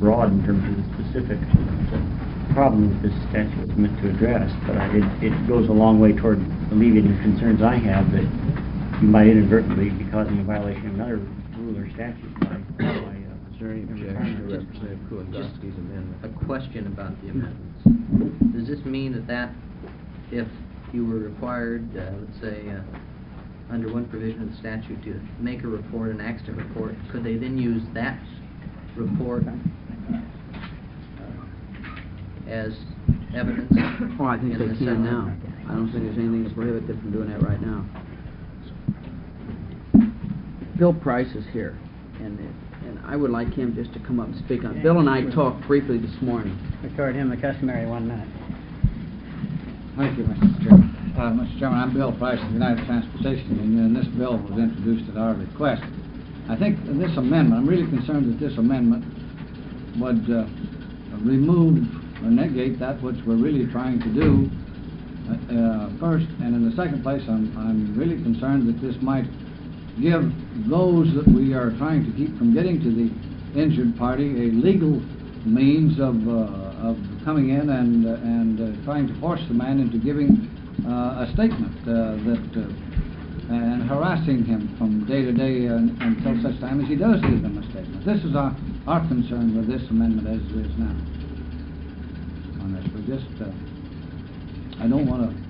broad in terms of the specific problem that this statute is meant to address, but it goes a long way toward alleviating concerns I have that you might inadvertently be causing a violation of another rule or statute by Is there any objection to Representative Kulinowski's amendment? A question about the amendments. Does this mean that if you were required, let's say, under one provision of the statute to make a report, an accident report, could they then use that report as evidence? Oh, I think in they the can settlement? now. I don't think there's anything to prohibit them from doing that right now. Bill Price is here, and I would like him just to come up and speak on it. Bill and I talked briefly this morning. Record him the customary 1 minute. Thank you, Mr. Chairman. Mr. Chairman, I'm Bill Price of United Transportation Union, and this bill was introduced at our request. I think this amendment, I'm really concerned that this amendment would remove or negate that which we're really trying to do first, and in the second place, I'm really concerned that this might give those that we are trying to keep from getting to the injured party a legal means of coming in and trying to force the man into giving a statement and harassing him from day to day until such time as he does give them a statement. This is our concern with this amendment as it is now. On this, we just I don't want to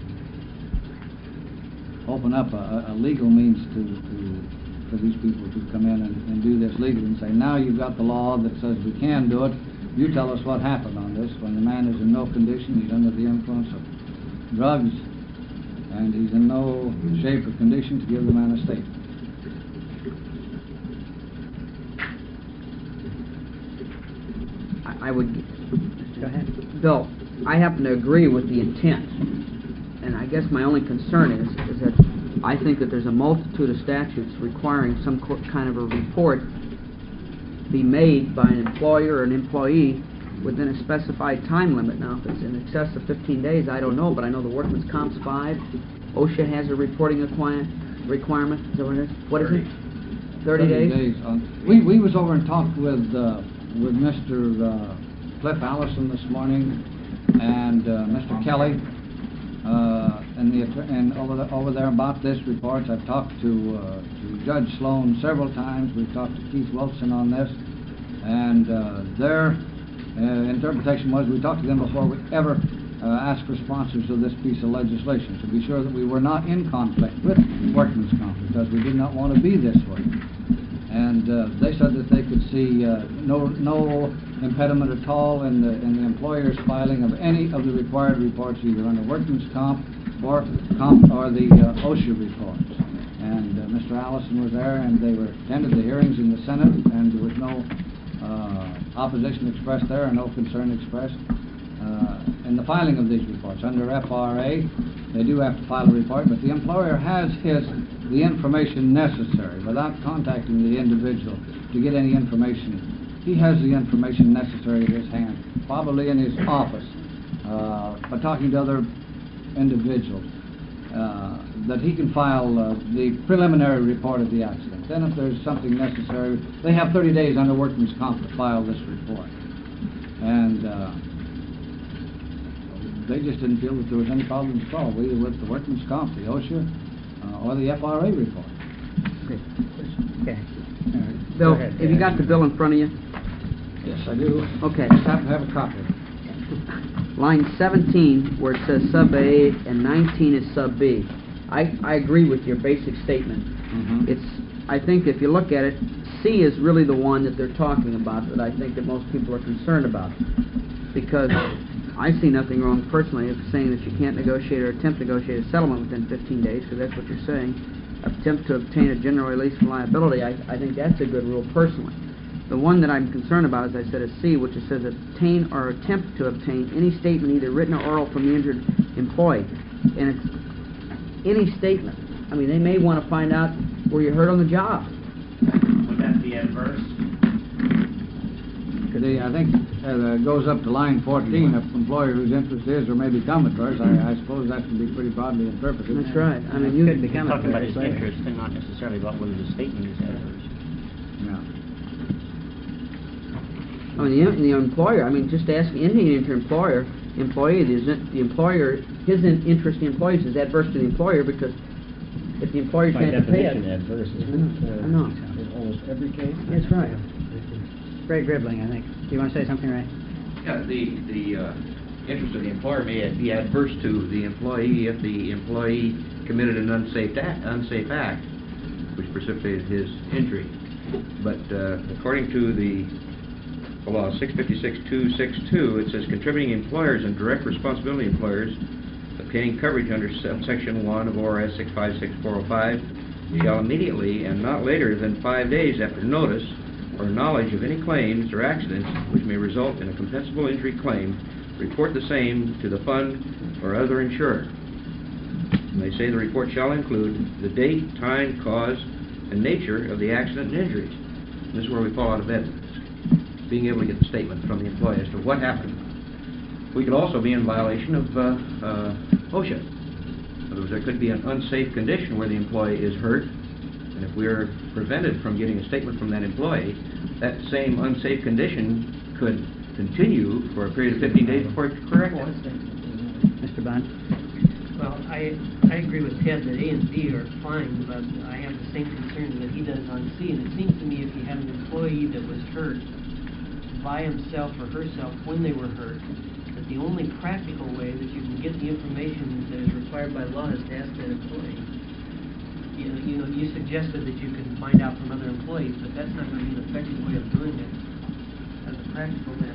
open up a legal means for these people to come in and do this legally and say, now you've got the law that says we can do it. You tell us what happened on this when the man is in no condition, he's under the influence of drugs, and he's in no shape or condition to give the man a statement. I would... Go ahead. Bill, I happen to agree with the intent, and I guess my only concern is that I think that there's a multitude of statutes requiring some kind of a report be made by an employer or an employee within a specified time limit. Now, if it's in excess of 15 days, I don't know, but I know the Workman's Comp's 5. OSHA has a reporting requirement. Is that what it is? What is it? 30 days? We was over and talked with Mr. Cliff Allison this morning and Mr. Kelly and over there about this report. I've talked to Judge Sloan several times. We've talked to Keith Wilson on this, and their interpretation was we talked to them before we ever asked for sponsors of this piece of legislation to be sure that we were not in conflict with Workman's Comp, because we did not want to be this way. And they said that they could see no impediment at all in the employer's filing of any of the required reports, either under Workman's Comp or the OSHA reports. And Mr. Allison was there, and they attended the hearings in the Senate, and there was no opposition expressed there, and no concern expressed in the filing of these reports. Under FRA, they do have to file a report, but the employer has the information necessary without contacting the individual to get any information. He has the information necessary in his hand, probably in his office, by talking to other individuals, that he can file the preliminary report of the accident. Then if there's something necessary, they have 30 days under Workman's Comp to file this report. And they just didn't feel that there was any problems at all, either with the Workman's Comp, the OSHA, or the FRA report. Okay. Bill, Go ahead, have you got the bill in front of you? Yes, I do. Okay. I just happen to have a copy. Line 17, where it says sub A and 19 is sub B. I agree with your basic statement. I think if you look at it, C is really the one that they're talking about that I think that most people are concerned about, because I see nothing wrong personally of saying that you can't negotiate or attempt to negotiate a settlement within 15 days, because that's what you're saying. Attempt to obtain a general release from liability, I think that's a good rule personally. The one that I'm concerned about, as I said, is C, which it says obtain or attempt to obtain any statement, either written or oral, from the injured employee. And it's any statement. I mean, they may want to find out where you're hurt on the job. Would that be adverse? I think it goes up to line 14, if employer whose interest is or may become adverse. I suppose that can be pretty broadly interpreted. That's right. I mean, You could You're become talking about his later. interest and not necessarily about whether the statement is adverse. Yeah. I mean, the employer, I mean, just ask any employer, the employer, his interest in the employees is adverse to the employer, because if the employer By can't pay it. definition, adverse, isn't it? I know. In almost every case. That's right. Ray Gribling, I think. Do you want to say something, Ray? Yeah, the interest of the employer may be adverse to the employee if the employee committed an unsafe act which precipitated his injury. But according to the law 656-262, it says contributing employers and direct responsibility employers obtaining coverage under subsection 1 of ORS 656-405 shall immediately and not later than 5 days after notice or knowledge of any claims or accidents which may result in a compensable injury claim report the same to the fund or other insurer. And they say the report shall include the date, time, cause, and nature of the accident and injuries. And this is where we fall out of bed. Being able to get the statement from the employee as to what happened. We could also be in violation of OSHA. In other words, there could be an unsafe condition where the employee is hurt, and if we're prevented from getting a statement from that employee, that same unsafe condition could continue for a period of 15 days before it's corrected. Mr. Bond? Well, I agree with Ted that A and B are fine, but I have the same concerns that he does on C. And it seems to me if you have an employee that was hurt by himself or herself when they were hurt, that the only practical way that you can get the information that is required by law is to ask that employee. You suggested that you can find out from other employees, but that's not going to be an effective way of doing it as a practical matter.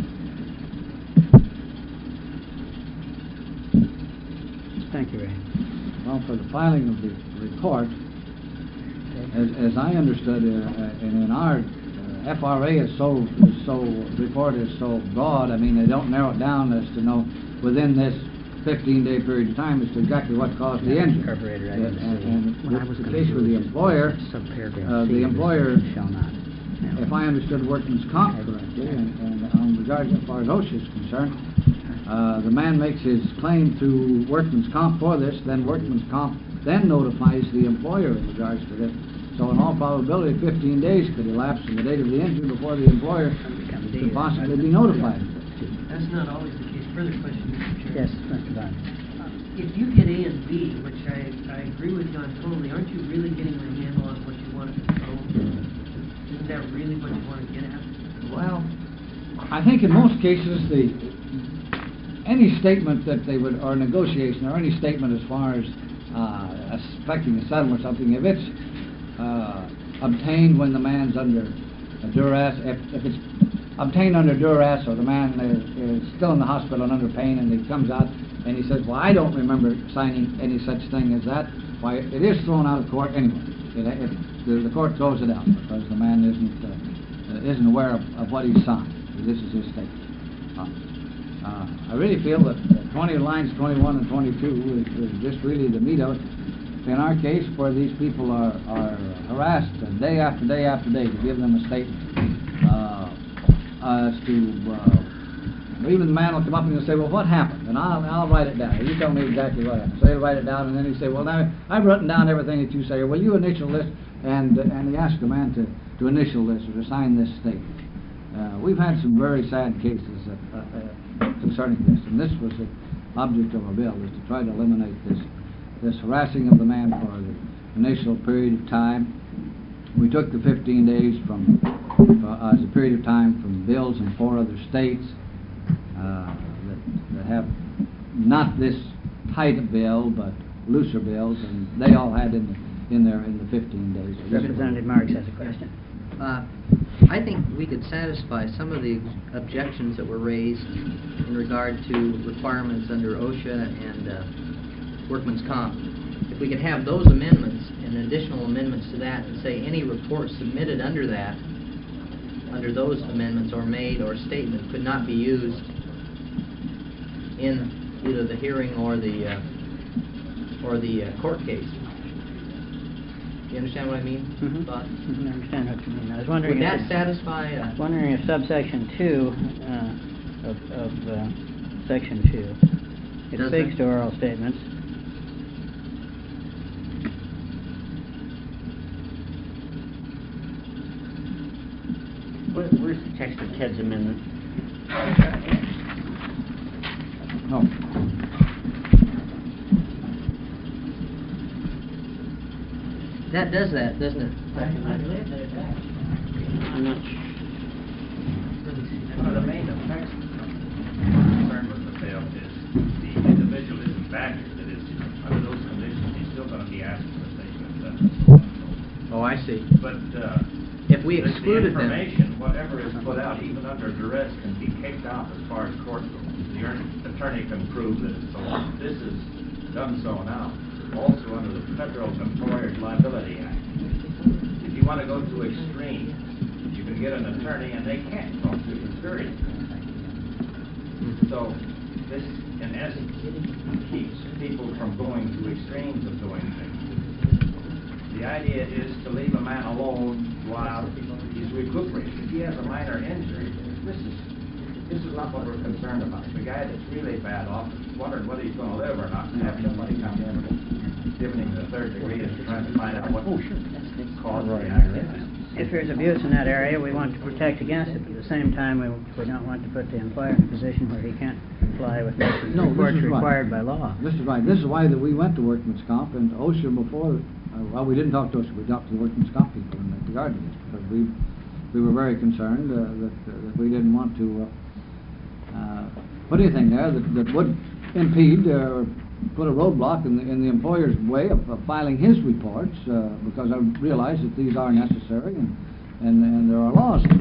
Thank you, Ray. Well, for the filing of the report, as I understood, and in our FRA report is so broad. I mean, they don't narrow it down as to know within this 15-day period of time as to exactly what caused the injury. Incorporated, I And didn't see. with the case with the employer, the employer, shall not. if I understood workman's comp correctly, and on regards as far as OSHA is concerned, the man makes his claim to workman's comp for this, then workman's comp then notifies the employer in regards to this. So in all probability, 15 days could elapse from the date of the injury before the employer could possibly be notified. That's not always the case. Further question, Mr. Chair. Yes, Mr. Bond. If you get A and B, which I agree with you on totally, aren't you really getting a handle on what you want to control? Isn't that really what you want to get at? Well, I think in most cases, any statement that they would, or negotiation, or any statement as far as expecting a settlement or something, if it's obtained when the man's under duress, if it's obtained under duress, or the man is still in the hospital and under pain, and he comes out and he says, well, I don't remember signing any such thing as that, why, it is thrown out of court anyway. The court throws it out because the man isn't aware of what he signed. This is his statement. I really feel that lines 21 and 22 is just really the meat of it. In our case, where these people are harassed day after day after day to give them a statement as to, even the man will come up and he'll say, well, what happened? And I'll write it down. You tell me exactly what happened. So he'll write it down, and then he'll say, well, now I've written down everything that you say. Will you initial this? And he asks the man to initial this or to sign this statement. We've had some very sad cases concerning this, and this was the object of our bill, is to try to eliminate this harassing of the man for the initial period of time. We took the 15 days as a period of time from bills in 4 other states that have not this tight a bill, but looser bills, and they all had in the 15 days. Representative Marks has a question. I think we could satisfy some of the objections that were raised in regard to requirements under OSHA and workman's comp. If we could have those amendments and additional amendments to that and say any report submitted under that, under those amendments or made or statement could not be used in either the hearing or the court case. Do you understand what I mean? Mm-hmm. Bob? I understand what you mean. I was wondering Would if that it's- satisfy? I was wondering if subsection 2 of section 2, it Does speaks it? to oral statements. Where's the text of Ted's amendment? No. That does that, doesn't it? I'm not sure. One of the main effects concerned with the bill is the individual isn't factored, that is, under those conditions, he's still gonna be asked for the statement of benefits. Oh, I see. But, If we the excluded them... information, whatever is put out, even under duress, can be kicked out as far as court goes. The attorney can prove that it's so, this is done so now. Also under the Federal Employers Liability Act. If you want to go to extremes, you can get an attorney and they can't talk to you, period. So this, in essence, keeps people from going to extremes of doing things. The idea is to leave a man alone while he's recuperating. If he has a minor injury, this is not what we're concerned about. The guy that's really bad off is wondering whether he's going to live or not, and have somebody come in and give him the third degree and trying to find out what caused the accident. If there's abuse in that area, we want to protect against it, but at the same time, we don't want to put the employer in a position where he can't comply with making reports required by law. This is right. This is why that we went to workman's comp, and OSHA before, well, we didn't talk to OSHA, we talked to the workman's comp people in regard to this, because we were very concerned that we didn't want to put anything there that would impede or put a roadblock in the employer's way of filing his reports, because I realize that these are necessary and there are laws in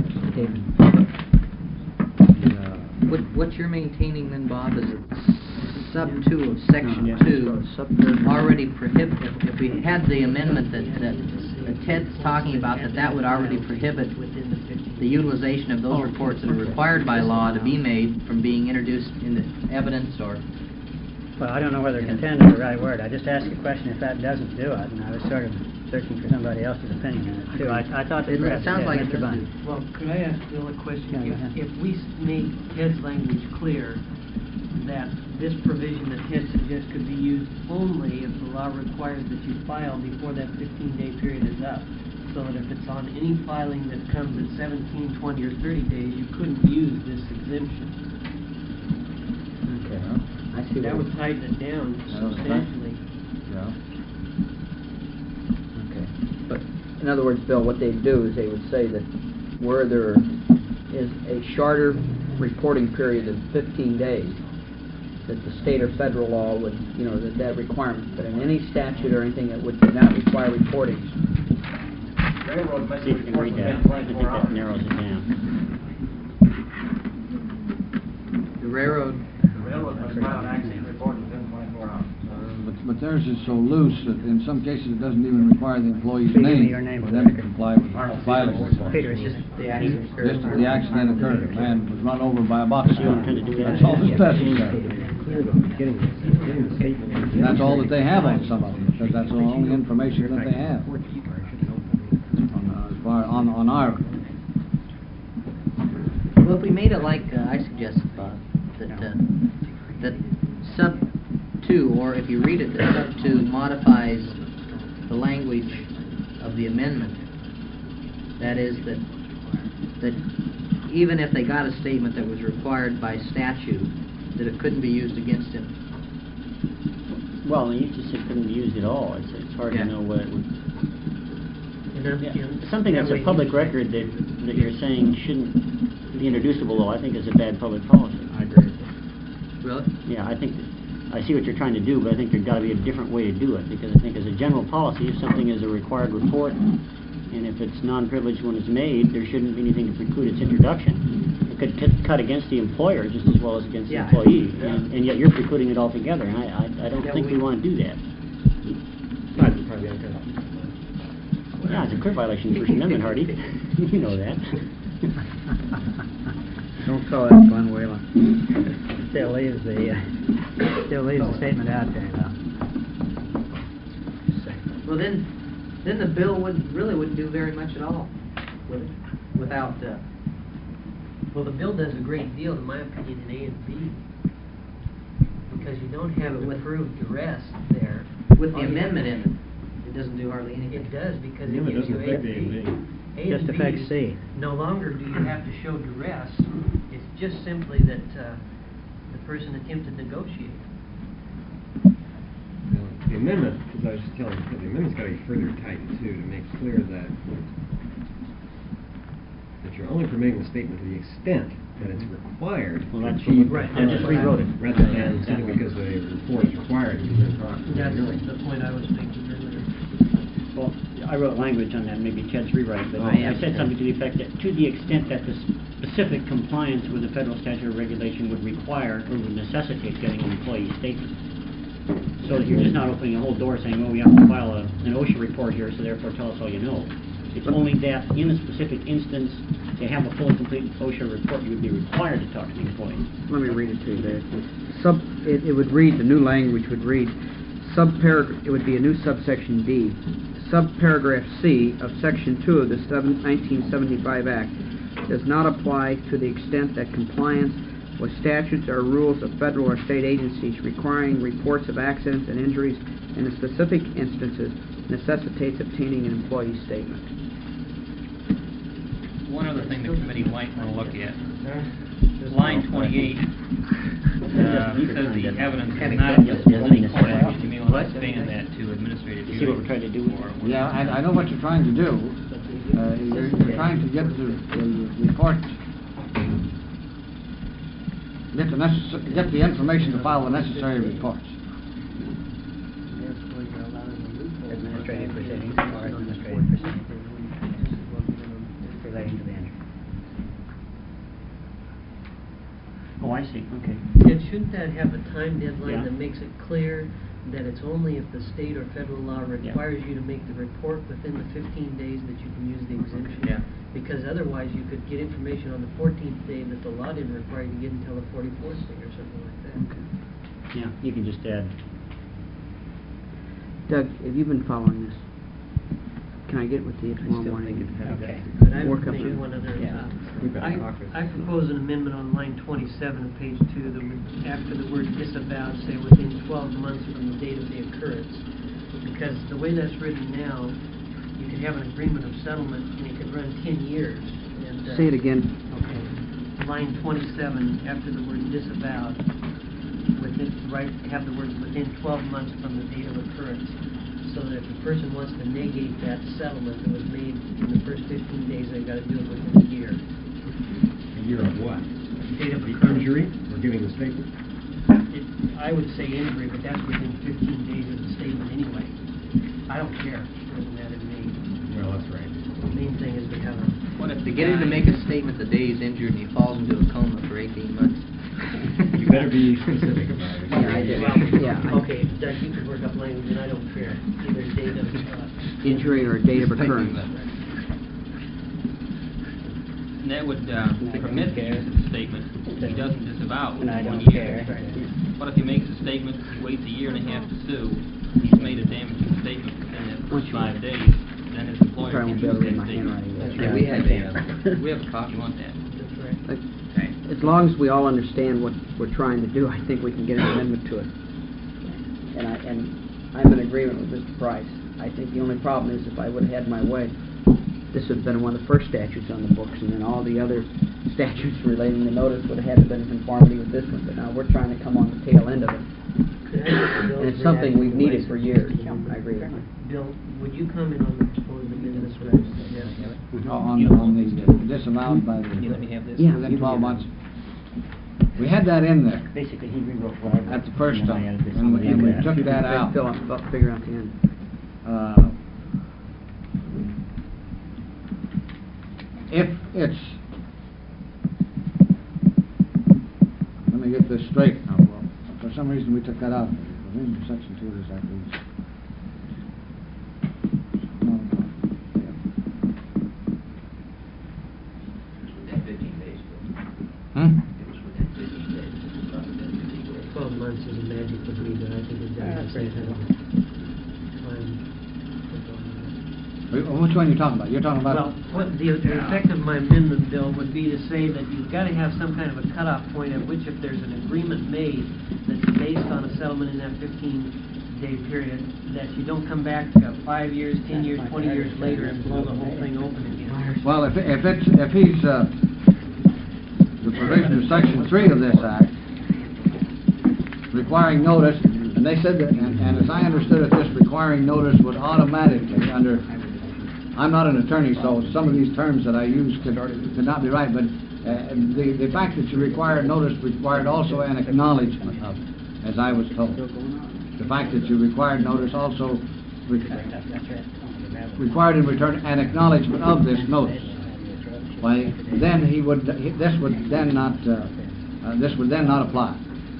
this. What you're maintaining then, Bob, is that sub 2 of section 2 already prohibit, if we had the amendment that Ted's talking about, that would already prohibit the utilization of those reports that are required by law to be made from being introduced into evidence or... Well, I don't know whether contend is the right word. I just asked a question if that doesn't do it, and I was sort of searching for somebody else's opinion on it, too. I thought that perhaps... It sounds like it Mr. doesn't. Bunn. Well, could I ask Bill a question? Yeah, go ahead. If we make Ted's language clear that this provision that Ted suggests could be used only if the law requires that you file before that 15-day period is up, so that if it's on any filing that comes at 17, 20, or 30 days, you couldn't use this exemption. Okay. I see That what would tighten it down substantially. Yeah. Okay. But in other words, Bill, what they'd do is they would say that where there is a shorter reporting period of 15 days, that the state or federal law would, that requirement. But in any statute or anything that would not require reporting. Railroad must See if you can read that. I think that narrows it down. The railroad... The railroad must file an accident report within 24 hours. But theirs is so loose that in some cases it doesn't even require the employee's Give me name your name for for them the to record. comply with the filing report. Peter, it's just The accident occurred. Just as the accident occurred, a man was run over by a box You car. intend to do that? That's all that's necessary. That's all that they have on some of them, because that's the only information that they have on our. Well, if we made it like I suggested, Bob, that sub 2, or if you read it, that sub 2 modifies the language of the amendment. That is that even if they got a statement that was required by statute, that it couldn't be used against him. Well, you just said couldn't be used at all. It's hard to know what it would... Something that's a public record that you're saying shouldn't be introducible, though, I think is a bad public policy. I agree with that. Really? Yeah, I think, I see what you're trying to do, but I think there's got to be a different way to do it, because I think as a general policy, if something is a required report, and if it's non-privileged when it's made, there shouldn't be anything to preclude its introduction. It could cut against the employer just as well as against the employee, and yet you're precluding it altogether, and I don't think we want to do that. Yeah, it's a clear violation of the First Amendment, Hardy. You know that. Don't call that Glenn Whalen. Still leaves the statement out there, though. Well, then the bill wouldn't do very much at all, would it? Without Well, the bill does a great deal, in my opinion, in A and B, because you don't have it prove duress there. with the amendment in it, it doesn't do hardly anything. It does, because it gives you A and B. A Just and B, affects C. no longer do you have to show duress. It's just simply that the person attempted to negotiate. The amendment, as I was just telling you, the amendment's got to be further tightened too, to make clear that you're only permitting the statement to the extent that it's required. Well, that's, for the right, I purpose, just rewrote it. rather than simply because the report is required. That's the point I was making earlier. Well, I wrote language on that, maybe Ted's rewriting, but Oh, I said something to the effect that to the extent that the specific compliance with the federal statute or regulation would require or would necessitate getting an employee statement. So that you're just not opening a whole door saying, oh, we have to file an OSHA report here, so therefore tell us all you know. It's only that in a specific instance, to have a full and complete OSHA report, you would be required to talk to the employee. Let me read it to you there. It would read, the new language would read, it would be a new subsection D. Subparagraph C of Section 2 of the 1975 Act does not apply to the extent that compliance with statutes or rules of federal or state agencies requiring reports of accidents and injuries in the specific instances necessitates obtaining an employee statement. One other thing the committee might want to look at, line 28, says the evidence is not only court. You may want to expand that to administrative You see what we're trying to do? Yeah, I know what you're trying to do. You're trying to get the report, get the information to file the necessary reports. Administrative proceedings or administrative proceedings relating to the injury. Oh, I see, okay. And shouldn't that have a time deadline Yeah. that makes it clear that it's only if the state or federal law requires you to make the report within the 15 days that you can use the exemption? Yeah. Because otherwise you could get information on the 14th day that the law didn't require you to get until the 44th day or something like that. Yeah, you can just add. Doug, have you been following this? Can I get with you tomorrow morning? Okay. But I Work would up make to- one other, We've got to talk with- I propose an amendment on line 27 of page 2 that would, after the word disavowed, say within 12 months from the date of the occurrence. Because the way that's written now, you could have an agreement of settlement and it could run 10 years. And, Say it again. Okay. Line 27, after the word disavowed, have the words within 12 months from the date of occurrence. So that if a person wants to negate that settlement that was made in the first 15 days, they've got to do it within a year. A year of what? Date of The occurrence. injury, or giving the statement? I would say injury, but that's within 15 days of the statement anyway. I don't care, doesn't matter to me. Well, that's right. The main thing is to have a... What if to get him to make a statement the day he's injured and he falls into a coma for 18 months? You better be specific about it. Yeah, I did. Yeah, Okay, Doug, you could work up language, and I don't care. Either date of... Injury or date of occurrence. And that would permit the use of the statement if he doesn't disavow And I within 1 don't year. care. What if he makes a statement, he waits a year and a half to sue, he's made a damaging statement within that first 5 days, then his employer Sorry, I can won't be able use to read that my statement. handwriting. That's Yeah, right. We have a copy, you want that? That's right. As long as we all understand what we're trying to do, I think we can get an amendment to it. And I'm in agreement with Mr. Price. I think the only problem is if I would have had my way, this would have been one of the first statutes on the books, and then all the other statutes relating to notice would have had to been in conformity with this one. But now we're trying to come on the tail end of it. Could I get Bill's And it's something we've reaction needed for years. I agree with you. Bill, would you comment on the proposed amendments? On the disallowed by You let me have this? Yeah. within 12 months. We had that in there Basically, he rewrote what I wrote. at the first and then I time, added this and on. we took that out. Fill out, figure out the end. If it's, let me get this straight now. Well, for some reason, we took that out. In section 2 is that reads. Within 15 days. Hmm? It was within 15 days. It's not within 15 days. 12 months is a magic with me, but I think it does. Which one are you talking about? You're talking about... Well, what the effect of my amendment, Bill, would be to say that you've got to have some kind of a cutoff point at which if there's an agreement made that's based on a settlement in that 15 day period, that you don't come back 5 years, 10 years, 20 years later and blow the whole thing open again. Well, if he's, the provision of Section 3 of this Act, requiring notice, and they said that, and as I understood it, this requiring notice would automatically, under, I'm not an attorney, so some of these terms that I use could not be right, but the fact that you require notice required also an acknowledgement of it, as I was told. The fact that you required notice also required in return an acknowledgement of this notice. Why, then this would then not apply.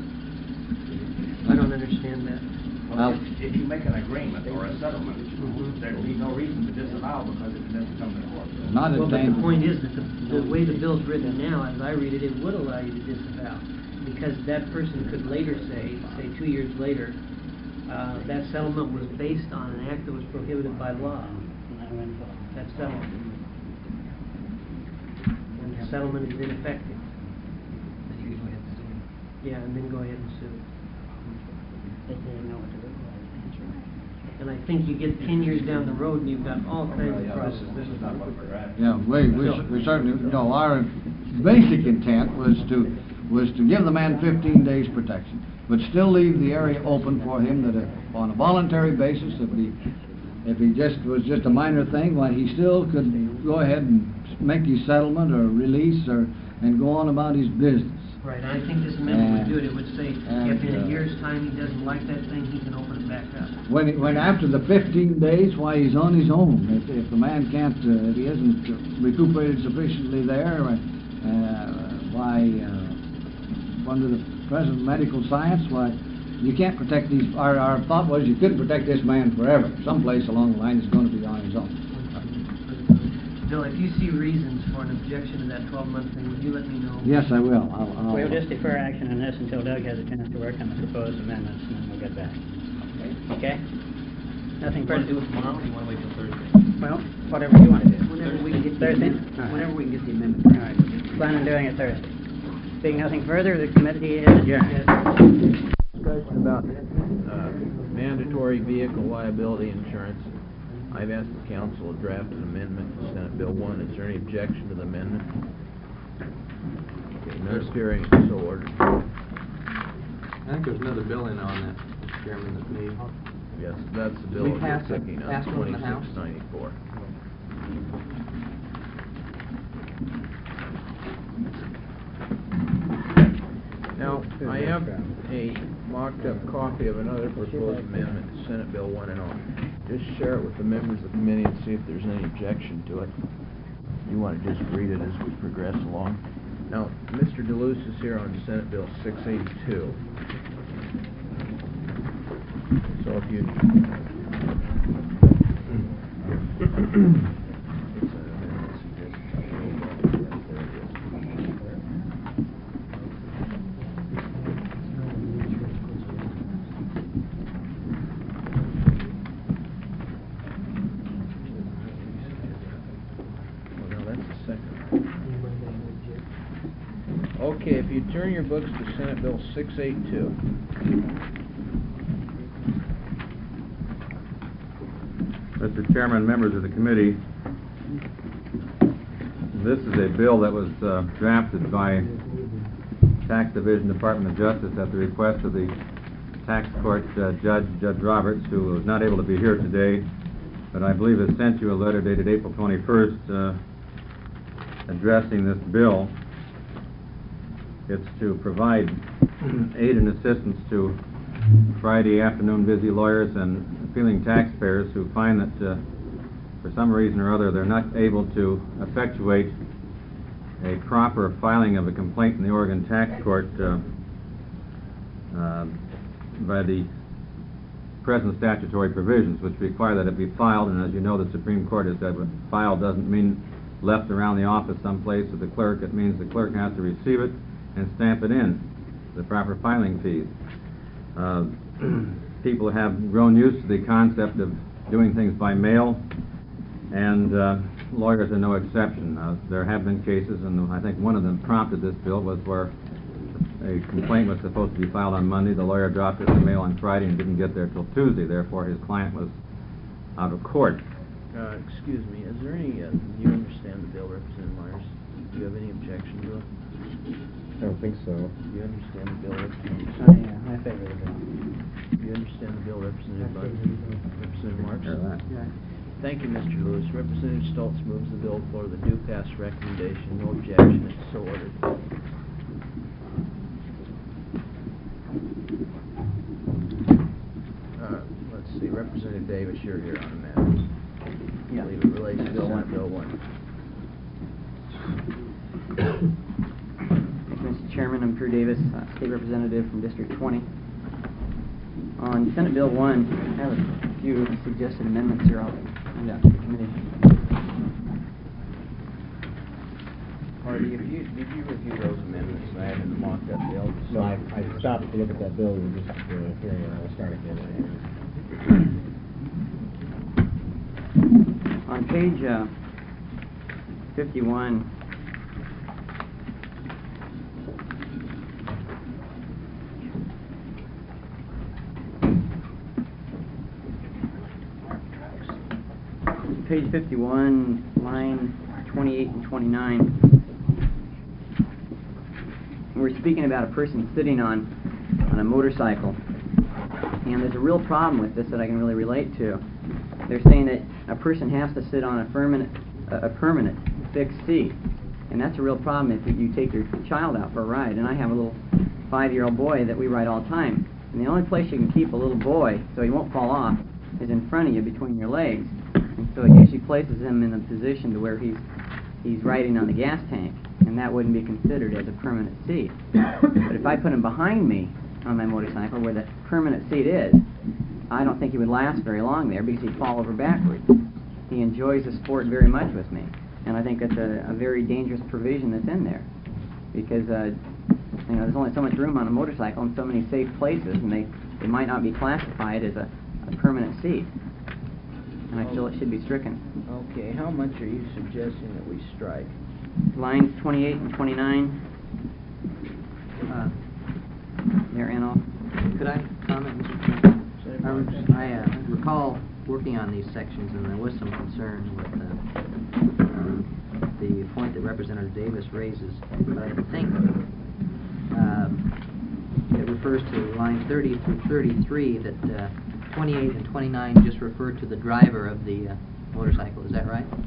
I don't understand that. Well, if you make an agreement or a settlement, there'd be no reason to disavow because it doesn't come to court. Not Well, but the intended. point is that the way the bill's written now, as I read it, it would allow you to disavow. Because that person could later say 2 years later, that settlement was based on an act that was prohibited by law. That settlement. And the settlement is ineffective. Then you can go ahead and sue. Yeah, and then go ahead and sue. And I think you get 10 years down the road and you've got all kinds of problems. This is not what we're at. Yeah, we certainly, no, our basic intent was to give the man 15 days protection, but still leave the area open for him that on a voluntary basis, if he was just a minor thing, why he still could go ahead and make his settlement or release and go on about his business. Right, and I think this amendment would do it. It would say, if in a year's time he doesn't like that thing, he can open it back up. When after the 15 days, why, he's on his own. If the man can't, if he isn't recuperated sufficiently there, under the present medical science, why, you can't protect these. Our thought was you couldn't protect this man forever. Someplace along the line he's going to be on his own. Bill, if you see reasons for an objection to that 12-month thing, would you let me know? Yes, I will. We'll just defer action on this until Doug has a chance to work on the proposed amendments, and then we'll get back. Okay? Nothing You want to do further? it tomorrow, or do you want to wait till Thursday? Well, whatever you want to do. Whenever we can get the Thursday? amendment, All right. whenever we can get the amendment. All right. Plan on doing it Thursday. Being nothing further, the committee is adjourned. Discussion about mandatory vehicle liability insurance. I've asked the council to draft an amendment to Senate Bill 1. Is there any objection to the amendment? Okay, no hearing is so ordered. I think there's another bill in on that, Mr. Chairman, that may... Yes, that's the bill We we're passed it- picking up, passed one in the House? 2694. Now, I have a mocked-up copy of another proposed amendment to Senate Bill 1, and I'll just share it with the members of the committee and see if there's any objection to it. You want to just read it as we progress along. Now, Mr. DeLuce is here on Senate Bill 682. So if you... Okay, if you turn your books to Senate Bill 682. Mr. Chairman, members of the committee, this is a bill that was drafted by Tax Division, Department of Justice, at the request of the tax court Judge Roberts, who was not able to be here today, but I believe has sent you a letter dated April 21st addressing this bill. It's to provide aid and assistance to Friday afternoon busy lawyers and appealing taxpayers who find that for some reason or other they're not able to effectuate a proper filing of a complaint in the Oregon Tax Court by the present statutory provisions, which require that it be filed. And as you know, the Supreme Court has said filed doesn't mean left around the office someplace with the clerk. It means the clerk has to receive it and stamp it in, the proper filing fees. People have grown used to the concept of doing things by mail, and lawyers are no exception. There have been cases, and I think one of them prompted this bill, was where a complaint was supposed to be filed on Monday. The lawyer dropped it in the mail on Friday and didn't get there till Tuesday. Therefore, his client was out of court. Excuse me, is there any, do you understand the bill, Representative Myers? Do you have any objection to it? I don't think so. Do you understand the bill, Representative? Yeah, I favor the bill. Do you understand the bill, Representative Bud? Representative Marks? Hear that. Thank you, Mr. Lewis. Representative Stoltz moves the bill for the due pass recommendation. No objection, it's so ordered. Let's see, Representative Davis, you're here on the matter. Yeah. I believe it relates to Bill Senate one. Bill 1. Thank you, Mr. Chairman. I'm Drew Davis, State Representative from District 20. On Senate Bill 1, I have a few suggested amendments here. I'll find out to the committee. Hardy, did you review those amendments I had in the mock-up bill? No, I stopped to look at that bill, we were just hearing it, I'll start again. On page 51, page 51, line 28 and 29, we're speaking about a person sitting on a motorcycle, and there's a real problem with this that I can really relate to. They're saying that a person has to sit on a permanent fixed seat, and that's a real problem if you take your child out for a ride. And I have a little 5-year-old boy that we ride all the time, and the only place you can keep a little boy so he won't fall off is in front of you between your legs, and so it usually places him in a position to where he's riding on the gas tank, and that wouldn't be considered as a permanent seat. But if I put him behind me on my motorcycle where the permanent seat is, I don't think he would last very long there because he'd fall over backwards. He enjoys the sport very much with me, and I think that's a very dangerous provision that's in there, because there's only so much room on a motorcycle and so many safe places, and they might not be classified as a permanent seat, and I feel it should be stricken. Okay, how much are you suggesting that we strike? Lines 28 and 29. There, and all. Could I comment, Mr. Chairman? I recall working on these sections, and there was some concern with the point that Representative Davis raises. But I think it refers to lines 30 through 33, that 28 and 29 just refer to the driver of the motorcycle. Is that right?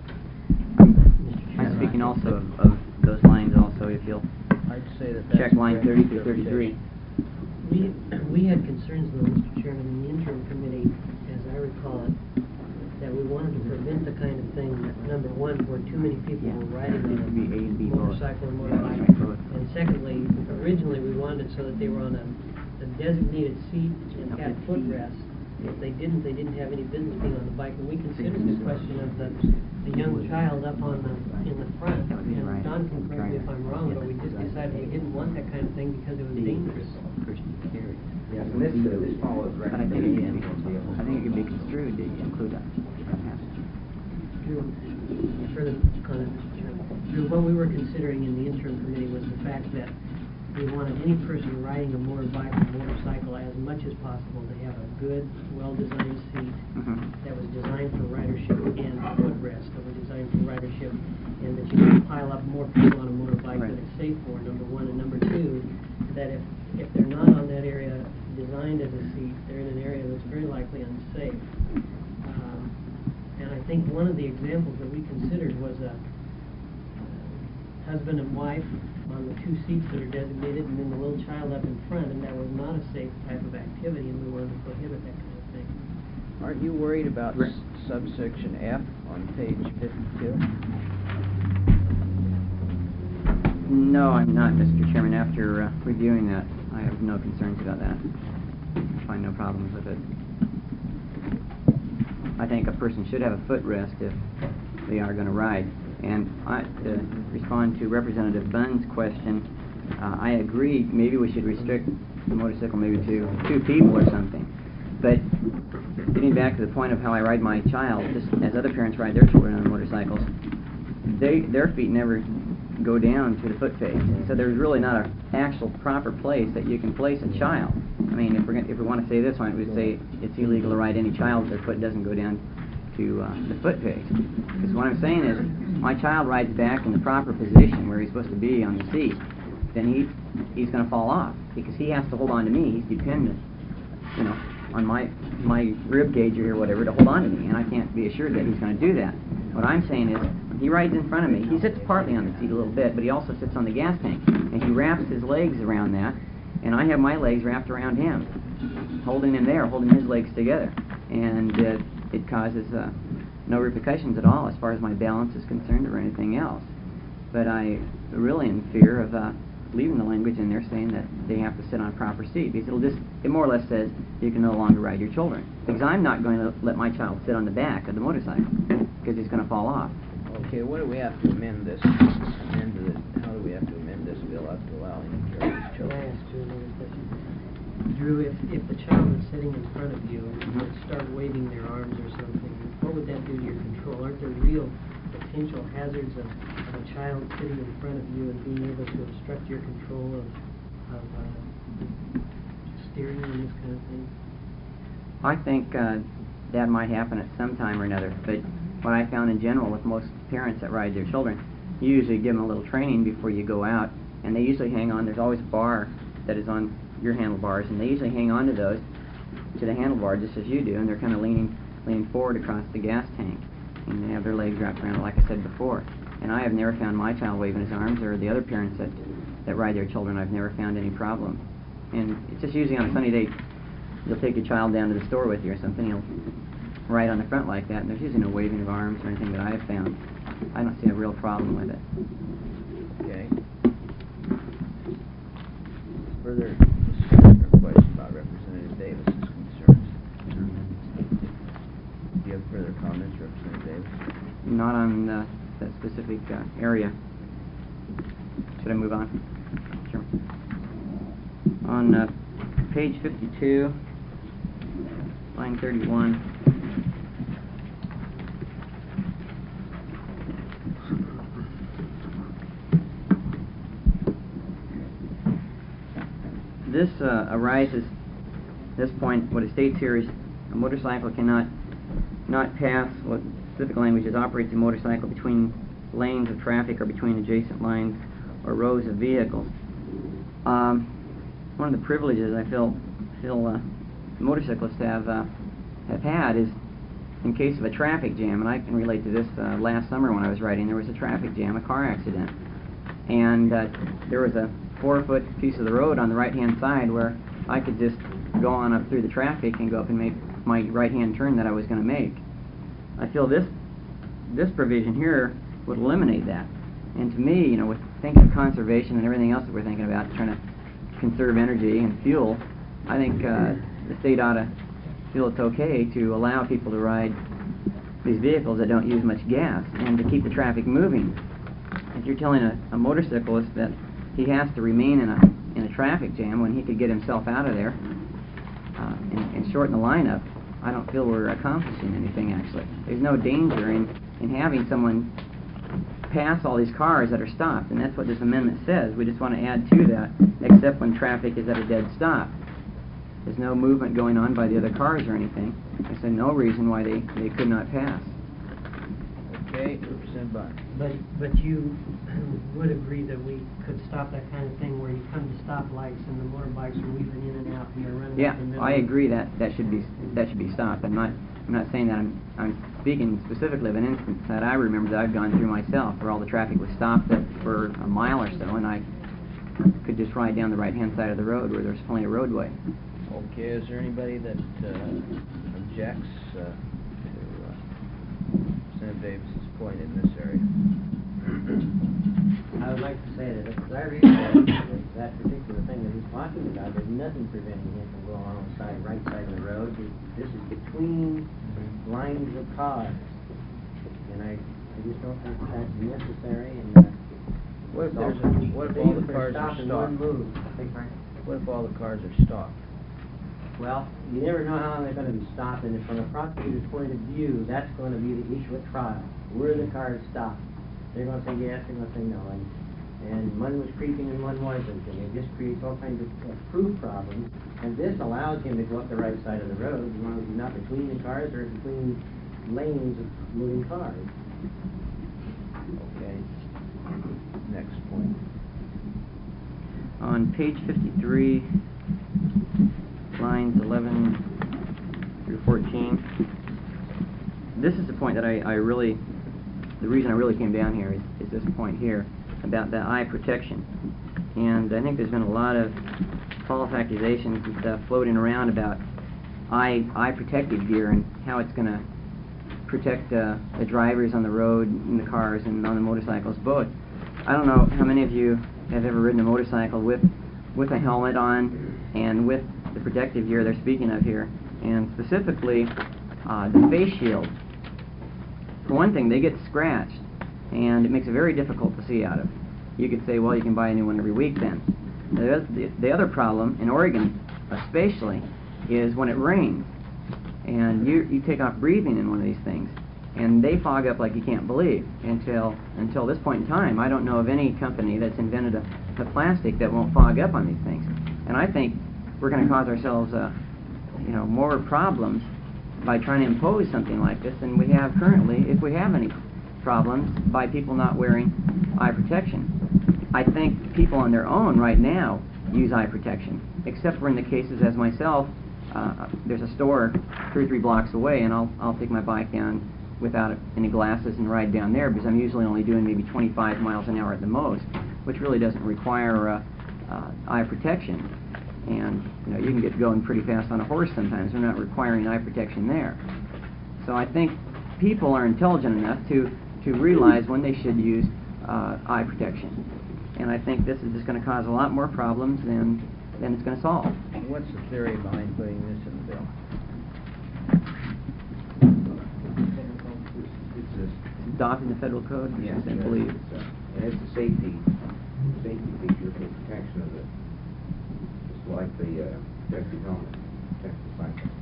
I'm speaking also of those lines also, if you'll I'd say that check line 30 through 33. We had concerns though, Mr. Chairman, in the interim committee, as I recall it, that we wanted to prevent the kind of thing, number one, where too many people were riding on a motorcycle or motorbike. And secondly, originally we wanted it so that they were on a designated seat and had footrest. If they didn't have any business being on the bike. And we considered the question of the young child up on in the front. And Don can correct me if I'm wrong, but we just decided we didn't want that kind of thing because it was dangerous. Yes, and this follows But I think it could be construed to include a passenger. Further comment, Mr. Chairman. What we were considering in the interim committee was the fact that we wanted any person riding a motorbike or motorcycle as much as possible to have a good, well-designed seat that was designed for ridership and footrest that were designed for ridership, and that you can pile up more people on a motorbike that it's safe for, number one. And number two, that if they're not on that area designed as a seat, they're in an area that's very likely unsafe. And I think one of the examples that we considered was a husband and wife on the two seats that are designated, and then the little child up in front, and that was not a safe type of activity, and we wanted to prohibit that kind of thing. Aren't you worried about subsection F on page 52? No, I'm not, Mr. Chairman. After reviewing that, I have no concerns about that. I find no problems with it. I think a person should have a footrest if they are going to ride. And to respond to Representative Bunn's question, I agree, maybe we should restrict the motorcycle maybe to 2 people or something. But getting back to the point of how I ride my child, just as other parents ride their children on motorcycles, their feet never go down to the footpace. So there's really not an actual proper place that you can place a child. I mean, if we want to say this one, we'd say it's illegal to ride any child if their foot doesn't go down to the footpace. Because what I'm saying is, my child rides back in the proper position where he's supposed to be on the seat, then he's going to fall off because he has to hold on to me. He's dependent, you know, on my rib cage or whatever to hold on to me, and I can't be assured that he's going to do that. What I'm saying is, he rides in front of me. He sits partly on the seat a little bit, but he also sits on the gas tank, and he wraps his legs around that, and I have my legs wrapped around him, holding him there, holding his legs together, and it causes no repercussions at all as far as my balance is concerned or anything else. But I really in fear of leaving the language in there saying that they have to sit on a proper seat, because it more or less says you can no longer ride your children. Because I'm not going to let my child sit on the back of the motorcycle, because he's going to fall off. Okay, what do we have to amend this? How do we have to amend this bill up to allow him to carry his Can I children? ask you another question? Drew, if the child is sitting in front of you and would start waving their arms or something, what would that do to your control? Aren't there real potential hazards of a child sitting in front of you and being able to obstruct your control of steering and this kind of thing? I think that might happen at some time or another, but what I found in general with most parents that ride their children, you usually give them a little training before you go out, and they usually hang on. There's always a bar that is on your handlebars, and they usually hang on to those, to the handlebar, just as you do, and they're kind of leaning forward across the gas tank, and they have their legs wrapped around it, like I said before. And I have never found my child waving his arms, or the other parents that ride their children. I've never found any problem. And it's just usually on a sunny day, you'll take your child down to the store with you or something, you'll ride on the front like that, and there's usually no waving of arms or anything that I have found. I don't see a real problem with it. Okay. Further discussion or question about Representative Davis's concerns? Do you have further comments, Representative Davis? Not on that specific area. Should I move on? Sure. On page 52, line 31. This arises, this point, what it states here is a motorcycle cannot pass, what specific language is, operates a motorcycle between lanes of traffic or between adjacent lines or rows of vehicles. One of the privileges I feel motorcyclists have had is in case of a traffic jam, and I can relate to this last summer when I was riding. There was a traffic jam, a car accident, and there was a 4-foot piece of the road on the right-hand side where I could just go on up through the traffic and go up and make my right-hand turn that I was going to make. I feel this provision here would eliminate that. And to me, you know, with thinking of conservation and everything else that we're thinking about, trying to conserve energy and fuel, I think the state ought to feel it's okay to allow people to ride these vehicles that don't use much gas and to keep the traffic moving. If you're telling a motorcyclist that he has to remain in a traffic jam when he could get himself out of there and shorten the lineup, I don't feel we're accomplishing anything, actually. There's no danger in having someone pass all these cars that are stopped, and that's what this amendment says. We just want to add to that, except when traffic is at a dead stop. There's no movement going on by the other cars or anything. There's no reason why they could not pass. Okay, Representative Bond. But you would agree that we could stop that kind of thing where you come to stoplights and the motorbikes are weaving in and out and they're running Yeah, up the middle? I agree that should be stopped. I'm not saying that. I'm speaking specifically of an instance that I remember that I've gone through myself, where all the traffic was stopped for a mile or so, and I could just ride down the right-hand side of the road where there's plenty of roadway. Okay, is there anybody that objects to Representative Davis's point in this area? I would like to say that as I read that particular thing that he's talking about, there's nothing preventing him from going on the right side of the road. This is between lines of cars, and I just don't think that's necessary. And what if all the cars are stopped? What if all the cars are stopped? Well, you never know how long they're going to be stopped, and from a prosecutor's point of view, that's going to be the issue at trial. Were the cars stopped? They're going to say yes, they're going to say no. And and one was creeping and one wasn't, and it just creates all kinds of proof problems. And this allows him to go up the right side of the road as long as he's not between the cars or between lanes of moving cars. Okay. Next point. On page 53, lines 11 through 14, this is the point that I really, the reason I really came down here is this point here about the eye protection. And I think there's been a lot of false accusations and stuff floating around about eye protective gear and how it's going to protect the drivers on the road, in the cars, and on the motorcycles both. I don't know how many of you have ever ridden a motorcycle with a helmet on and with the protective gear they're speaking of here, and specifically the face shield. For one thing, they get scratched, and it makes it very difficult to see out of. You could say, well, you can buy a new one every week then. The other problem, in Oregon especially, is when it rains, and you take off breathing in one of these things, and they fog up like you can't believe. Until this point in time, I don't know of any company that's invented a plastic that won't fog up on these things. And I think we're going to cause ourselves more problems by trying to impose something like this than we have currently, if we have any problems, by people not wearing eye protection. I think people on their own right now use eye protection, except for in the cases as myself. There's a store 2 or 3 blocks away, and I'll take my bike down without any glasses and ride down there, because I'm usually only doing maybe 25 miles an hour at the most, which really doesn't require eye protection. And you can get going pretty fast on a horse sometimes. They're not requiring eye protection there. So I think people are intelligent enough to realize when they should use eye protection. And I think this is just going to cause a lot more problems than it's going to solve. What's the theory behind putting this in the bill? It's adopting the federal code, which is, I believe. And it's a safety feature for protection of the, just like the protective helmet, protective cycle.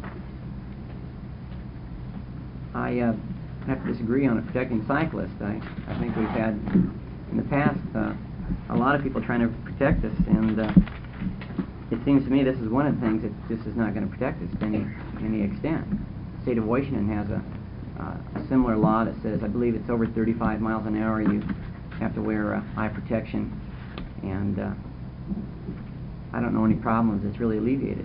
I have to disagree on protecting cyclists. I think we've had, in the past, a lot of people trying to protect us, and it seems to me this is one of the things that this is not going to protect us to any extent. The state of Washington has a similar law that says, I believe it's over 35 miles an hour, you have to wear eye protection, and I don't know any problems it's really alleviated.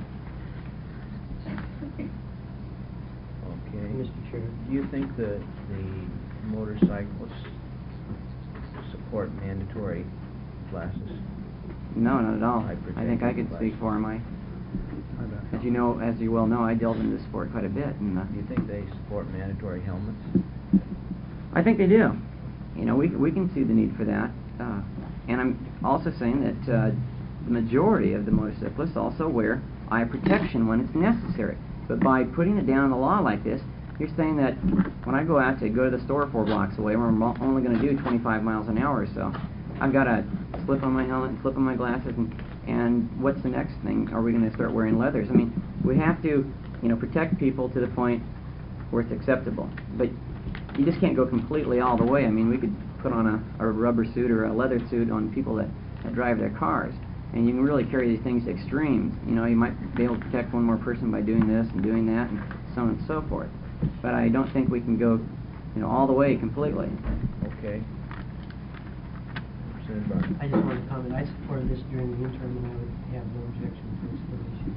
Okay. Mr. Chairman. Do you think that the motorcyclists support mandatory classes? No, not at all. Eye I think I could protection speak for him. As you well know, I delve into this sport quite a bit. And do you think they support mandatory helmets? I think they do. We can see the need for that. And I'm also saying that the majority of the motorcyclists also wear eye protection when it's necessary. But by putting it down in the law like this, you're saying that when I go out to go to the store 4 blocks away, where I'm only going to do 25 miles an hour or so, I've got to slip on my helmet and slip on my glasses, and what's the next thing? Are we going to start wearing leathers? I mean, we have to, protect people to the point where it's acceptable. But you just can't go completely all the way. I mean, we could put on a rubber suit or a leather suit on people that drive their cars, and you can really carry these things to extremes. You might be able to protect one more person by doing this and doing that, and so on and so forth. But I don't think we can go, all the way completely. Okay. I just want to comment, I supported this during the interim, and I would have no objection to this issue.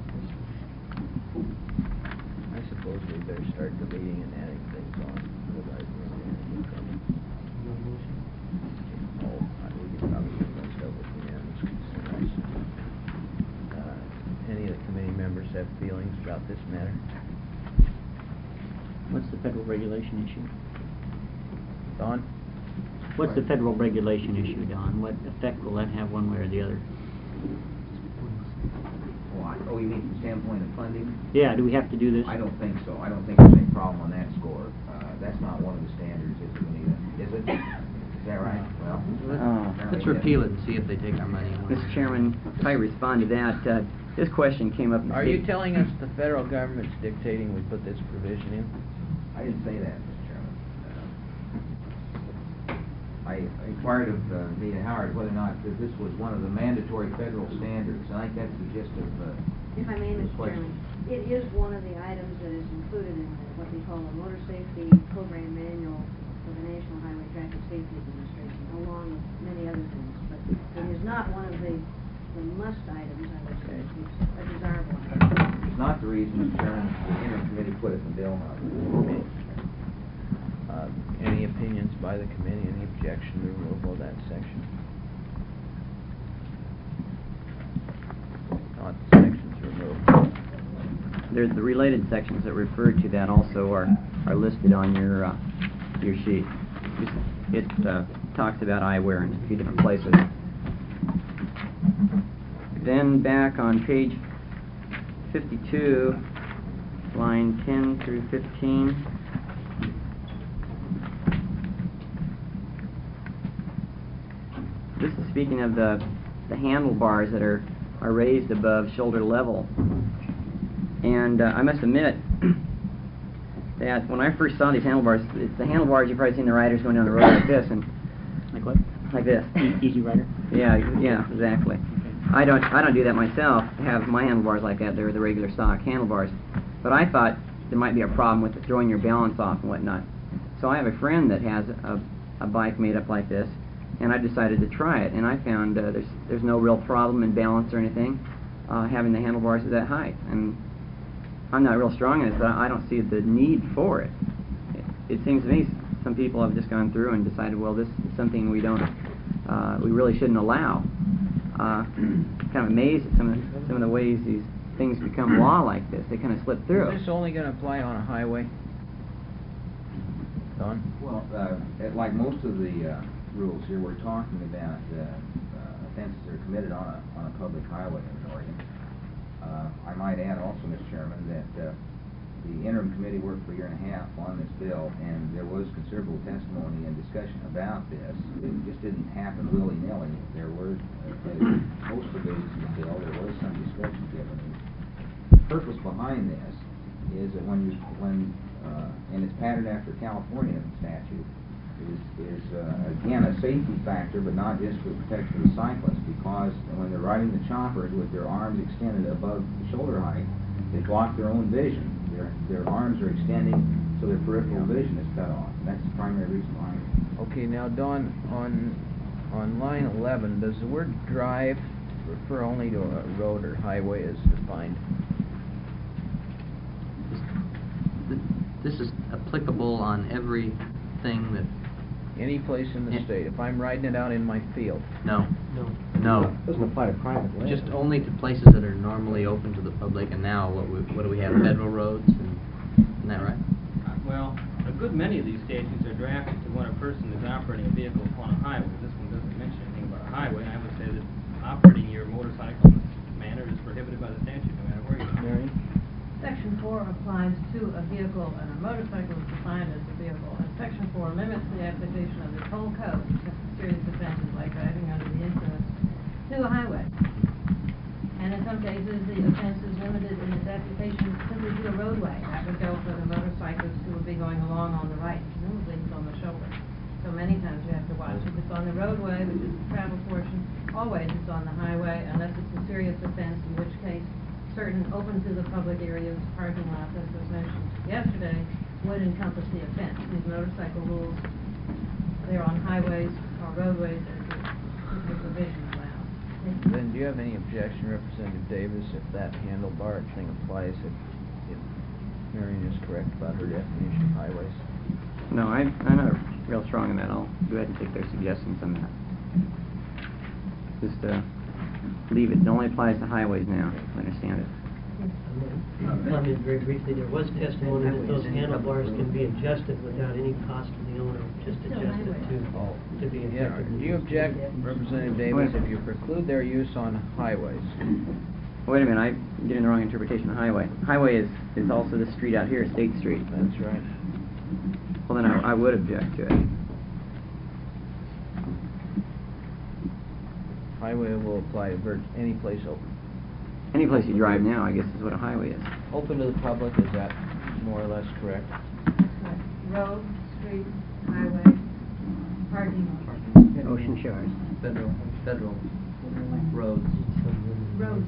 I suppose we better start deleting and adding things on, otherwise we're going to have any trouble. No motion? Oh, we can probably get most of it unanimous consent. Any of the committee members have feelings about this matter? What's the federal regulation issue? Don? What's the federal regulation issue, Don? What effect will that have one way or the other? Oh, you mean from the standpoint of funding? Yeah, do we have to do this? I don't think so. I don't think there's any problem on that score. That's not one of the standards, is it, Anita? Is it? Is that right? Well, Let's repeal it and see if they take our money. Mr. Chairman, if I respond to that, this question came up in the Are you state- telling us the federal government's dictating we put this provision in? I didn't say that, Mr. Chairman. I inquired of Mia Howard whether or not that this was one of the mandatory federal standards. I think that's the gist of If I may, the Mr. question. Chairman, it is one of the items that is included in what we call a Motor Safety Program Manual for the National Highway Traffic Safety Administration, along with many other things. But it is not one of the must items, I would say. It's a desirable item. It's not the reason, Mr. Chairman, the interim committee put it in the bill. Any opinions by the committee, any objection to removal of that section? Not the sections removed. There's the related sections that refer to that also are listed on your sheet. It talks about eyewear in a few different places. Then back on page 52, line 10 through 15. This is speaking of the handlebars that are raised above shoulder level. And I must admit that when I first saw these handlebars, it's the handlebars you've probably seen the riders going down the road like this. And Like what? like this. Easy Rider? Yeah, exactly. I don't do that myself, have my handlebars like that. They're the regular stock handlebars. But I thought there might be a problem with throwing your balance off and whatnot. So I have a friend that has a bike made up like this, and I decided to try it. And I found there's no real problem in balance or anything having the handlebars at that height. And I'm not real strong in it, but I don't see the need for it. It seems to me some people have just gone through and decided, well, this is something we really shouldn't allow. Kind of amazed at some of the ways these things become law like this. They kind of slip through. Is this only going to apply on a highway? Don? Well, like most of the rules here, we're talking about offenses that are committed on a public highway in Oregon. I might add also, Mr. Chairman, that the interim committee worked for a year and a half on this bill, and there was considerable testimony and discussion about this. It just didn't happen willy-nilly. There were most provisions in the bill. There was some discussion given. The purpose behind this is that and it's patterned after California statute, is again a safety factor, but not just for protection of the cyclist, because when they're riding the choppers with their arms extended above the shoulder height, they block their own vision. Their arms are extending, so their peripheral vision is cut off. And that's the primary reason why. Okay, now Don, on line 11, does the word drive refer only to a road or highway as defined? This is applicable on everything that... Any place in the state. If I'm riding it out in my field. No. Doesn't apply to private land. Just only to places that are normally open to the public, and now what do we have? Federal roads, isn't that right? Well, a good many of these statutes are drafted to when a person is operating a vehicle upon a highway. This one doesn't mention anything about a highway, and I would say that operating your motorcycle in this manner is prohibited by the statute, no matter where you are. Mary? Section 4 applies to a vehicle, and a motorcycle is defined as a vehicle. And Section 4 limits the application of this whole code, except for serious offenses like driving under the influence, to a highway. And in some cases, the offense is limited in its application simply to a roadway. That would go for the motorcyclist who would be going along on the right, presumably it's on the shoulder. So many times you have to watch if it's on the roadway, which is the travel portion. Always it's on the highway, unless it's a serious offense, in which case certain open to the public areas, parking lots, as was mentioned yesterday, would encompass the offense. These motorcycle rules, they're on highways or roadways, as the provision allows. Then do you have any objection, Representative Davis, if that handlebar thing applies, if Marion is correct about her definition of highways? No, I'm not real strong on that. I'll go ahead and take their suggestions on that. Just leave it. It only applies to highways now, I understand it. Comment very briefly, there was testimony that those handlebars can be adjusted without any cost to the owner, just adjusted to be Yeah, effective. do you object, Representative Davis, if you preclude their use on highways? Wait a minute, I'm getting the wrong interpretation of highway. Highway is also this street out here, State Street. That's right. Well, then I would object to it. Highway will apply to any place open. Any place you drive now, I guess, is what a highway is. Open to the public, is that more or less correct? Road, street, highway. parking. Ocean Shores. Federal roads. Roads.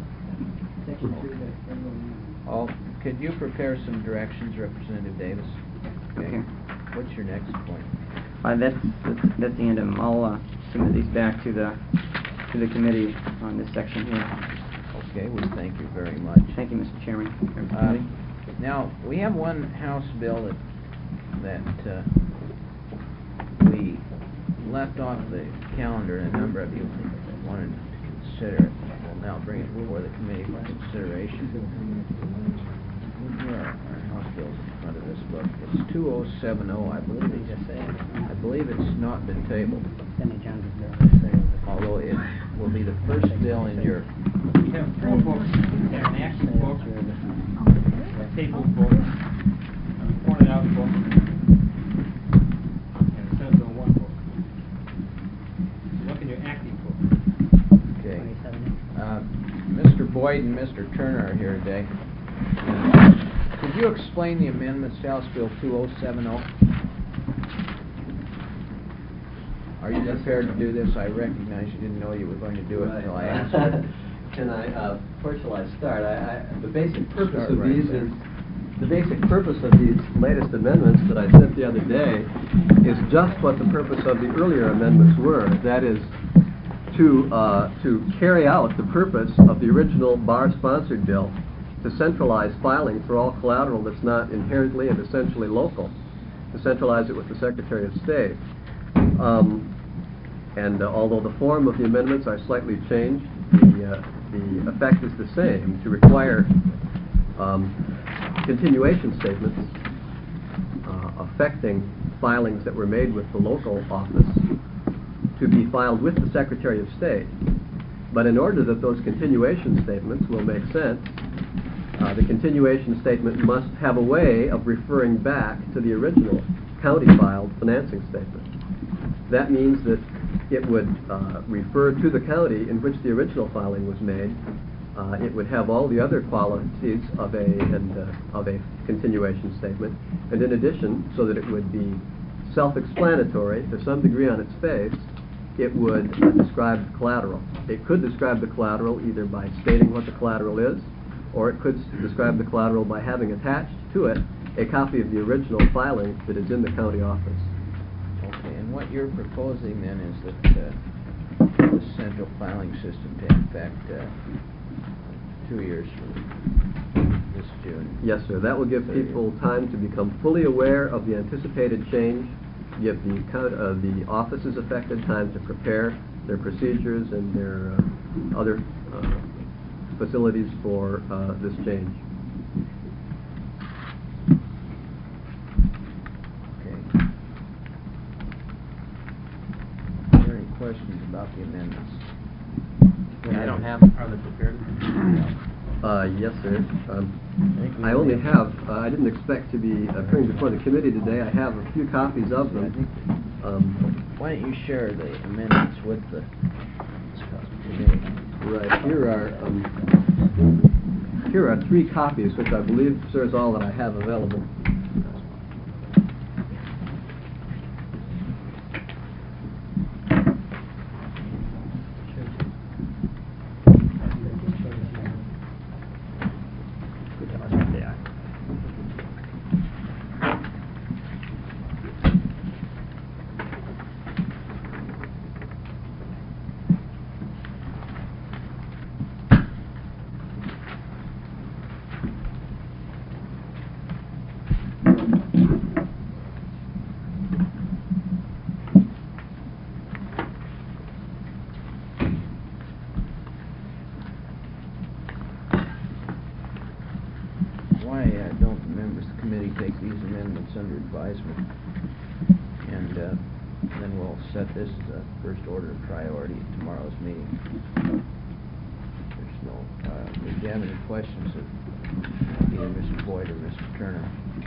Could you prepare some directions, Representative Davis? Okay. What's your next point? That's the end of them. I'll submit these back to the committee on this section here. Okay, we thank you very much. Thank you, Mr. Chairman. Now, we have one House bill that we left off the calendar, and a number of you wanted to consider it. We'll now bring it before the committee for consideration. Here are our House bills in front of this book. It's 2070, I believe it's not been tabled, although it will be the first bill in your... We have 4 books. We have an action book, a table book, a pointed out book, and a Senate Bill 1 book. So look in your active book. Okay. Mr. Boyd and Mr. Turner are here today. Could you explain the amendments to House Bill 2070? Are you prepared to do this? I recognize you didn't know you were going to do it until I asked you. Can I, where shall I start? The basic purpose of right these there. is, the basic purpose of these latest amendments that I sent the other day is just what the purpose of the earlier amendments were. That is to carry out the purpose of the original Barr-sponsored bill, to centralize filing for all collateral that's not inherently and essentially local, to centralize it with the Secretary of State. Although the form of the amendments are slightly changed, the effect is the same, to require continuation statements affecting filings that were made with the local office to be filed with the Secretary of State. But in order that those continuation statements will make sense, the continuation statement must have a way of referring back to the original county-filed financing statement. That means that it would refer to the county in which the original filing was made. It would have all the other qualities of a continuation statement, and in addition, so that it would be self-explanatory to some degree on its face, it would describe the collateral. It could describe the collateral either by stating what the collateral is, or it could describe the collateral by having attached to it a copy of the original filing that is in the county office. Okay, and what you're proposing then is that the central filing system take effect 2 years from this June. Yes, sir. That will give people time to become fully aware of the anticipated change, give the offices affected time to prepare their procedures and their other facilities for this change. Okay. Are there any questions about the amendments? I don't have. Are they prepared? Yes, sir. I only have, I didn't expect to be appearing before the committee today. I have a few copies of them. Why don't you share the amendments with the committee? Right. Here are 3 copies, which I believe, sir, is all that I have available. Why don't the members of the committee take these amendments under advisement? And then we'll set this as a first order of priority at tomorrow's meeting. There's no, if you have any questions of either Mr. Boyd or Mr. Turner.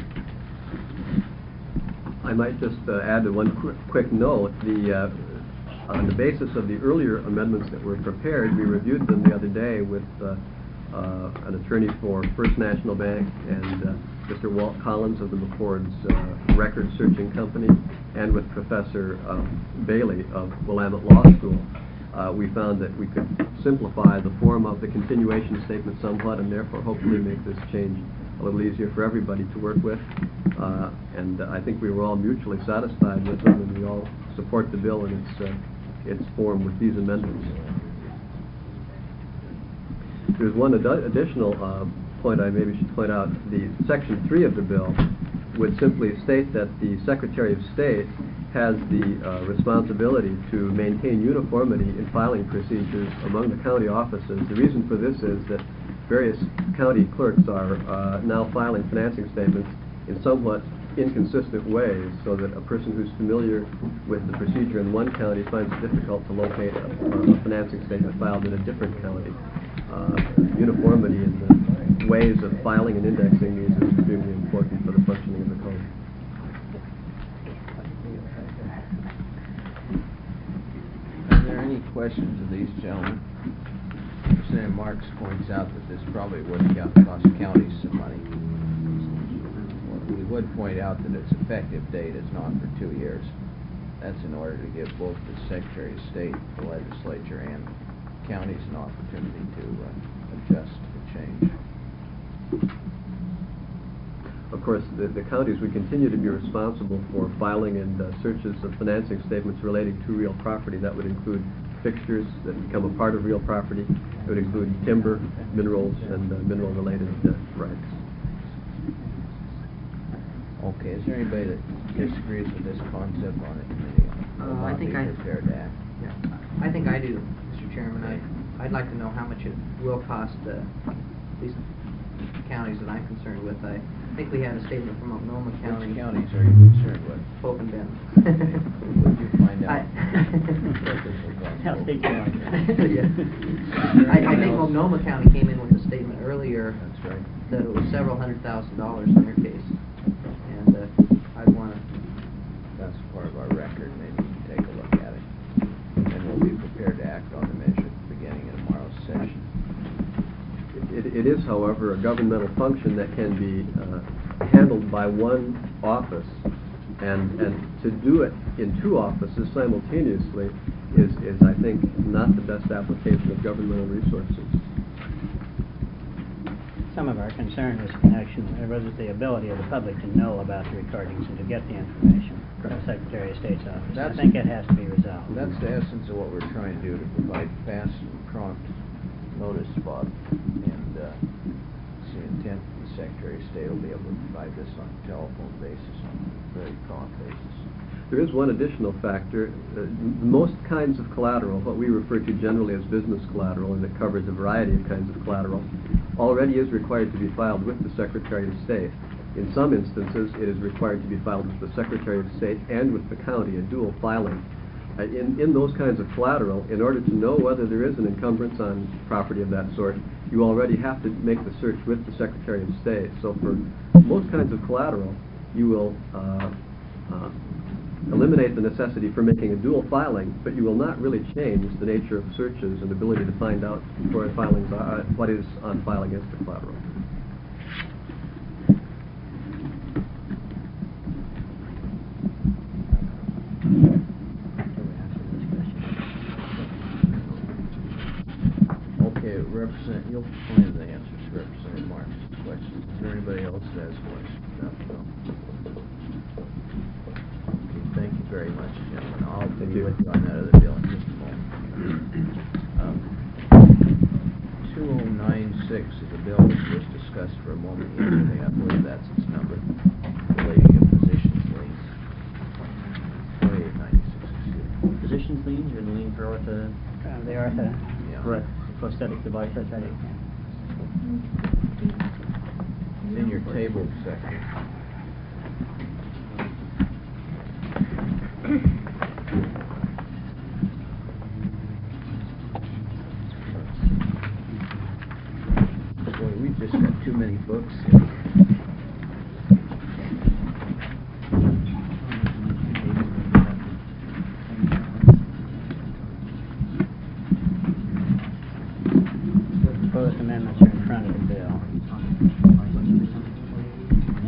I might just add one quick note. On the basis of the earlier amendments that were prepared, we reviewed them the other day with an attorney for First National Bank and Mr. Walt Collins of the McCord's Record Searching Company and with Professor Bailey of Willamette Law School, we found that we could simplify the form of the continuation statement somewhat and therefore hopefully make this change a little easier for everybody to work with. And I think we were all mutually satisfied with them, and we all support the bill in its form with these amendments. There's one additional point I maybe should point out. The Section 3 of the bill would simply state that the Secretary of State has the responsibility to maintain uniformity in filing procedures among the county offices. The reason for this is that various county clerks are now filing financing statements in somewhat inconsistent ways, so that a person who's familiar with the procedure in one county finds it difficult to locate a financing statement filed in a different county. Uniformity in the ways of filing and indexing these is extremely important for the functioning of the code. Are there any questions of these gentlemen? Representative Marks points out that this probably would cost counties some money. We would point out that its effective date is not for 2 years. That's in order to give both the Secretary of State, the legislature, and counties an opportunity to adjust the change. Of course, the counties would continue to be responsible for filing and searches of financing statements relating to real property. That would include fixtures that become a part of real property. It would include timber, minerals, and mineral-related rights. Okay, is there anybody that disagrees with this concept on the committee? I think I prepared to act. I think I do, Mr. Chairman. I'd like to know how much it will cost these counties that I'm concerned with. I think we had a statement from Multnomah County. Which counties are you concerned with? Pope and Ben. Would you find out? I think Multnomah County came in with a statement earlier. That's right. That it was several $100,000 in their case. And I'd want to... That's part of our record. Maybe we can take a look at it. And we'll be prepared to act on the measure beginning in tomorrow's session. It is, however, a governmental function that can be handled by one office, and to do it in 2 offices simultaneously is, I think, not the best application of governmental resources. Some of our concern was the ability of the public to know about the recordings and to get the information from the Secretary of State's office. I think it has to be resolved. That's the essence of what we're trying to do, to provide fast and prompt notice, Bob. And it's the intent that the Secretary of State will be able to provide this on a telephone basis, on a very prompt basis. There is one additional factor. Most kinds of collateral, what we refer to generally as business collateral, and it covers a variety of kinds of collateral, already is required to be filed with the Secretary of State. In some instances, it is required to be filed with the Secretary of State and with the county, a dual filing. In those kinds of collateral, in order to know whether there is an encumbrance on property of that sort, you already have to make the search with the Secretary of State. So for most kinds of collateral, you will eliminate the necessity for making a dual filing, but you will not really change the nature of searches and ability to find out before filings what is on file against the collateral. Okay, you'll find the answers to Representative Marks' questions. Is there anybody else that has questions? No. Thank you very much, gentlemen. I'll be with you on that other bill in just a moment. 2096 is a bill that was discussed for a moment yesterday. I believe that's its number. Relating to positions liens. 2896, Positions liens or the lien for ortho? The ortho. Yeah. Correct. Prosthetic device, that's right. It's in your table section. Boy, we've just got too many books here. The proposed amendments are in front of the bill.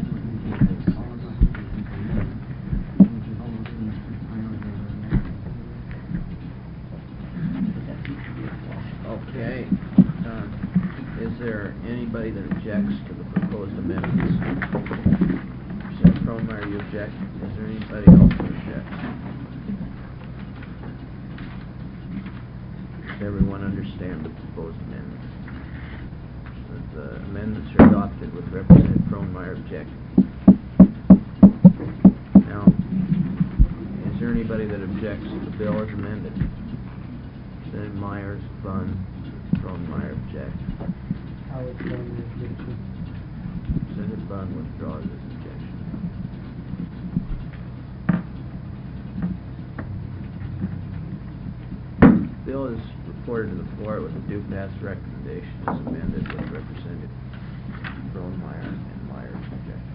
anybody that objects to the proposed amendments? Representative Cronemeyer, you object. Is there anybody else that objects? Does everyone understand the proposed amendments? The amendments are adopted with Representative Cronemeyer objecting. Now, is there anybody that objects to the bill as amended? Representative Myers, Bunn, Cronemeyer object. I would throw the objection. Representative Bunn withdraws his objection. Bill is reported to the floor with a due pass recommendation as amended with Representative Cronemeyer and Myers objection.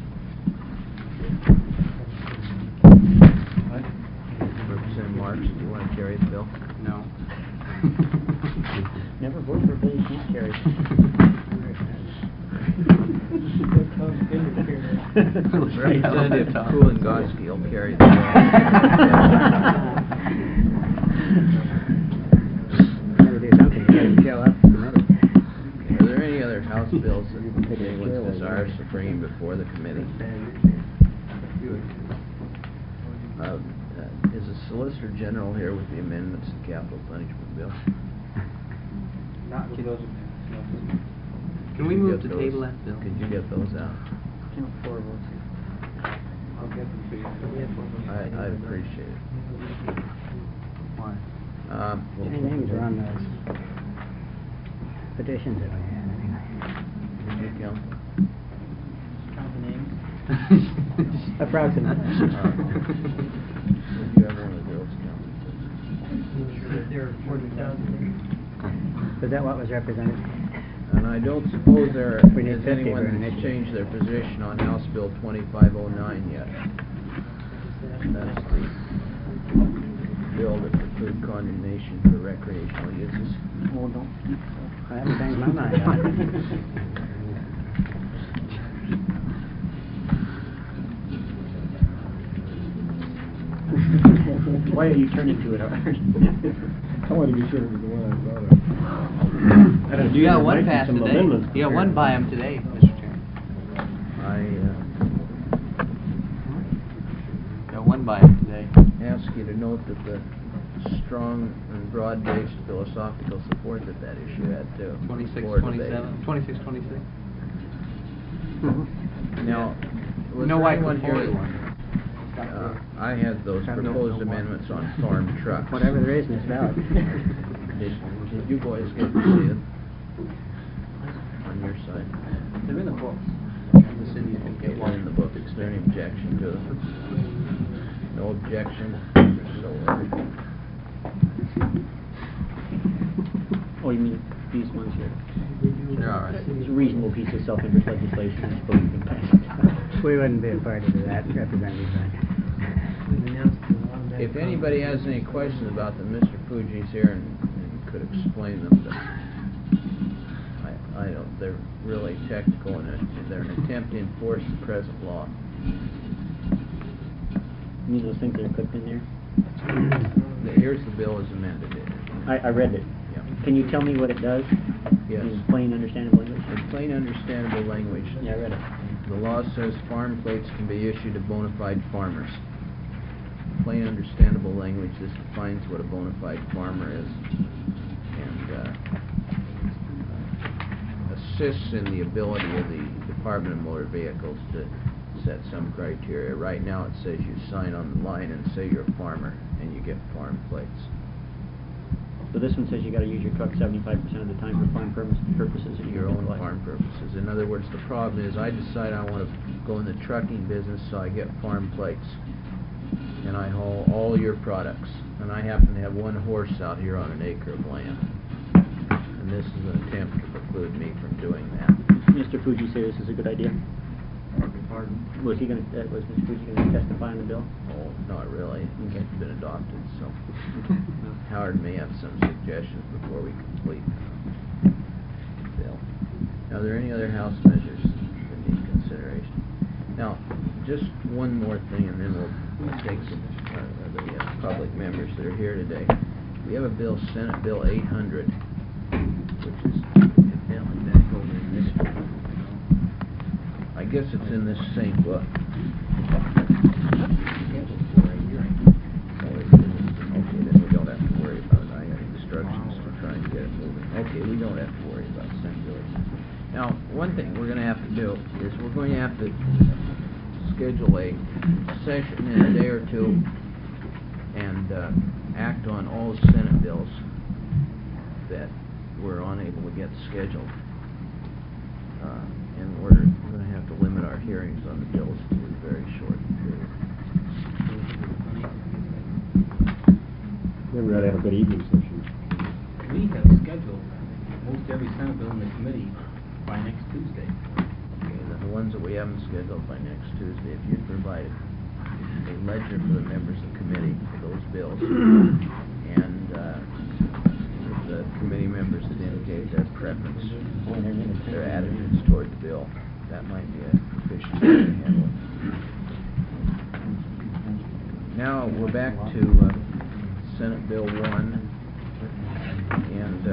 Representative Marks, do you want to carry the bill? No. Never vote for Billy Keith carries. Representative Kulingoski will carry the bill. Never do something, you gotta show up. Are there any other House bills that anyone's desirous to bring before the committee? Is the Solicitor General here with the amendments to the Capital Punishment Bill? Not with those. Can we move to table that bill? Could you get those out? Four votes. I'll get them to you. I'd appreciate it. Why? Well, Any names are on those petitions that we had, anyway. Did you count? Count the names? Approximately. Would you have one of those counted? There are 40,000. Is that what was represented? And I don't suppose there We need is 50 anyone for an that's issue. changed their position on House Bill 2509 yet. That's the bill that preclude condemnation for recreational uses. Oh, don't. I haven't changed my mind on it. Why are you turning to it, Art? I want to be sure it was the one I brought up. You got one passed today. You got one by him today, Mr. Chairman. Got one by him today. Ask you to note that the strong and broad-based philosophical support that that issue had too. 26-27, 26-26. Now, was No there white anyone here? before one. I had those proposed amendments on farm trucks. Whatever there is in this ballot. Did you boys get to see it? On your side? They're in the books. Okay, they're in the book. Is there any objection to them? No objection? So ordered. Oh, you mean these ones here? They're all right. It's a reasonable piece of self-interest legislation, I suppose we can pass it. We wouldn't be a party to that, Representative Bank. If anybody has any questions about them, Mr. Fuji's here and could explain them, but I don't, they're really technical and they're an attempt to enforce the present law. You mean those things that are clipped in there? Here's the bill as amended. I read it. Yeah. Can you tell me what it does? Yes. In plain, understandable English? In plain understandable language. Yeah, I read it. The law says farm plates can be issued to bona fide farmers. Plain understandable language, this defines what a bona fide farmer is and assists in the ability of the Department of Motor Vehicles to set some criteria. Right now it says you sign on the line and say you're a farmer and you get farm plates. So this one says you gotta use your truck 75% of the time for farm purposes and Your own farm purposes. In other words, the problem is I decide I want to go in the trucking business, so I get farm plates. And I haul all your products. And I happen to have one horse out here on an acre of land. And this is an attempt to preclude me from doing that. Mr. Fuji say this is a good idea? Pardon? Was Mr. Fuji gonna testify on the bill? Oh, not really. It's been adopted, so Howard may have some suggestions before we complete the bill. Now, are there any other House measures that need consideration? Now, just one more thing, and then we'll take some of the public members that are here today. We have a bill, Senate Bill 800, which is evidently back over in this guess it's in this same book. Okay, then we don't have to worry about it. I have instructions to try and get it moving. Okay, we don't have to worry about Senate Bill 18. Now, one thing we're going to have to do is we're going to have to schedule a session in a day or two and act on all the Senate bills that we're unable to get scheduled. And we're going to have to limit our hearings on the bills to a very short period. Then we ought to have a good evening session. We have scheduled most every Senate bill in the committee by next Tuesday. Okay, the ones that we haven't scheduled by next Tuesday, if you'd provide a ledger for the members of the committee for those bills, and if the committee members that indicate their preference, their attitudes toward the bill, that might be a efficient way to handle it. Now we're back to Senate Bill 1, and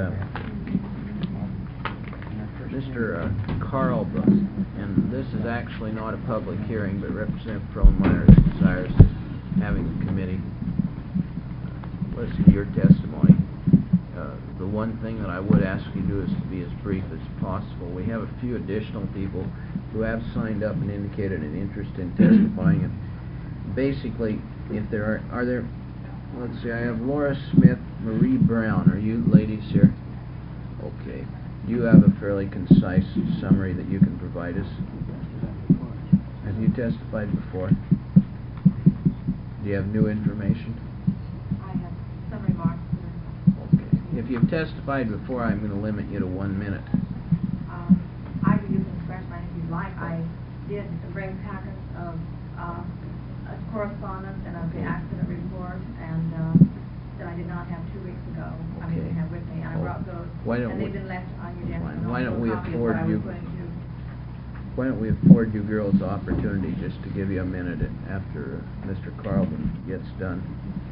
Mr. Carlbrook, and this is actually not a public hearing, but Representative Perlmeyer's desires having the committee listen to your testimony. The one thing that I would ask you to do is to be as brief as possible. We have a few additional people who have signed up and indicated an interest in testifying, and basically, if there are there, let's see, I have Laura Smith, Marie Brown. Are you ladies here? Okay. Do you have a fairly concise summary that you can provide us? Have you testified before? Do you have new information? I have some remarks. Okay. If you've testified before, I'm going to limit you to 1 minute. You can express mine if you'd like. I did bring packets of correspondence and of the accident report, and that I did not have 2 weeks ago. I mean, they have with me, and I brought those, and they've been left on your desk. And Why don't also we a copy of afford what I was you? going to do. Why don't we afford you girls the opportunity just to give you a minute after Mr. Carlton gets done?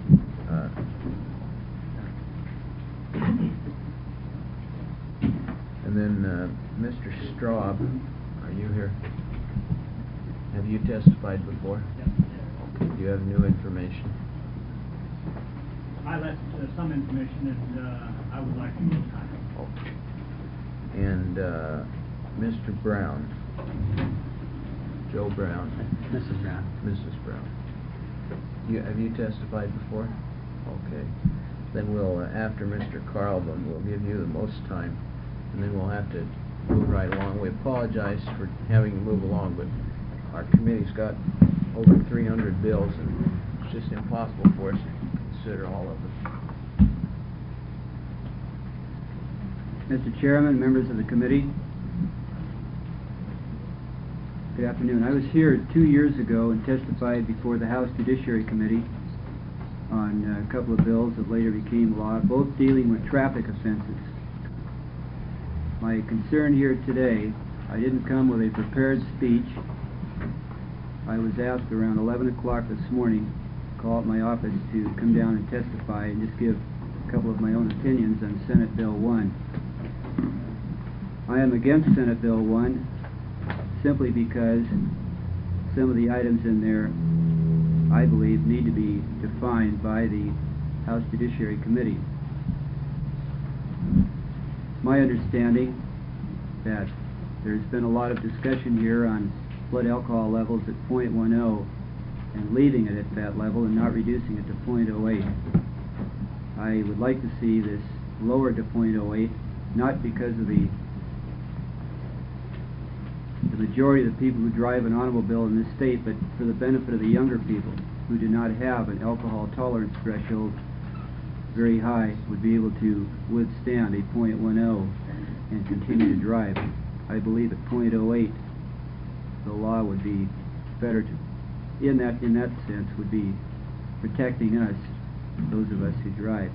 And then Mr. Straub, are you here? Have you testified before? Okay. Do you have new information? I left some information that I would like to know time. Okay. And Mr. Brown, Joe Brown. Mrs. Brown. Mrs. Brown. Have you testified before? Okay. Then we'll, after Mr. Carlton, we'll give you the most time, and then we'll have to move right along. We apologize for having to move along, but our committee's got over 300 bills, and it's just impossible for us to consider all of them. Mr. Chairman, members of the committee, good afternoon. I was here 2 years ago and testified before the House Judiciary Committee on a couple of bills that later became law, both dealing with traffic offenses. My concern here today, I didn't come with a prepared speech. I was asked around 11 o'clock this morning to call at my office to come down and testify and just give a couple of my own opinions on Senate Bill 1. I am against Senate Bill 1 simply because some of the items in there, I believe, need to be defined by the House Judiciary Committee. My understanding that there's been a lot of discussion here on blood alcohol levels at 0.10 and leaving it at that level and not reducing it to 0.08. I would like to see this lowered to 0.08, not because of the majority of the people who drive an automobile in this state, but for the benefit of the younger people who do not have an alcohol tolerance threshold very high, would be able to withstand a 0.10 and continue to drive. I believe at 0.08 the law would be better to, in that sense, would be protecting us, those of us who drive.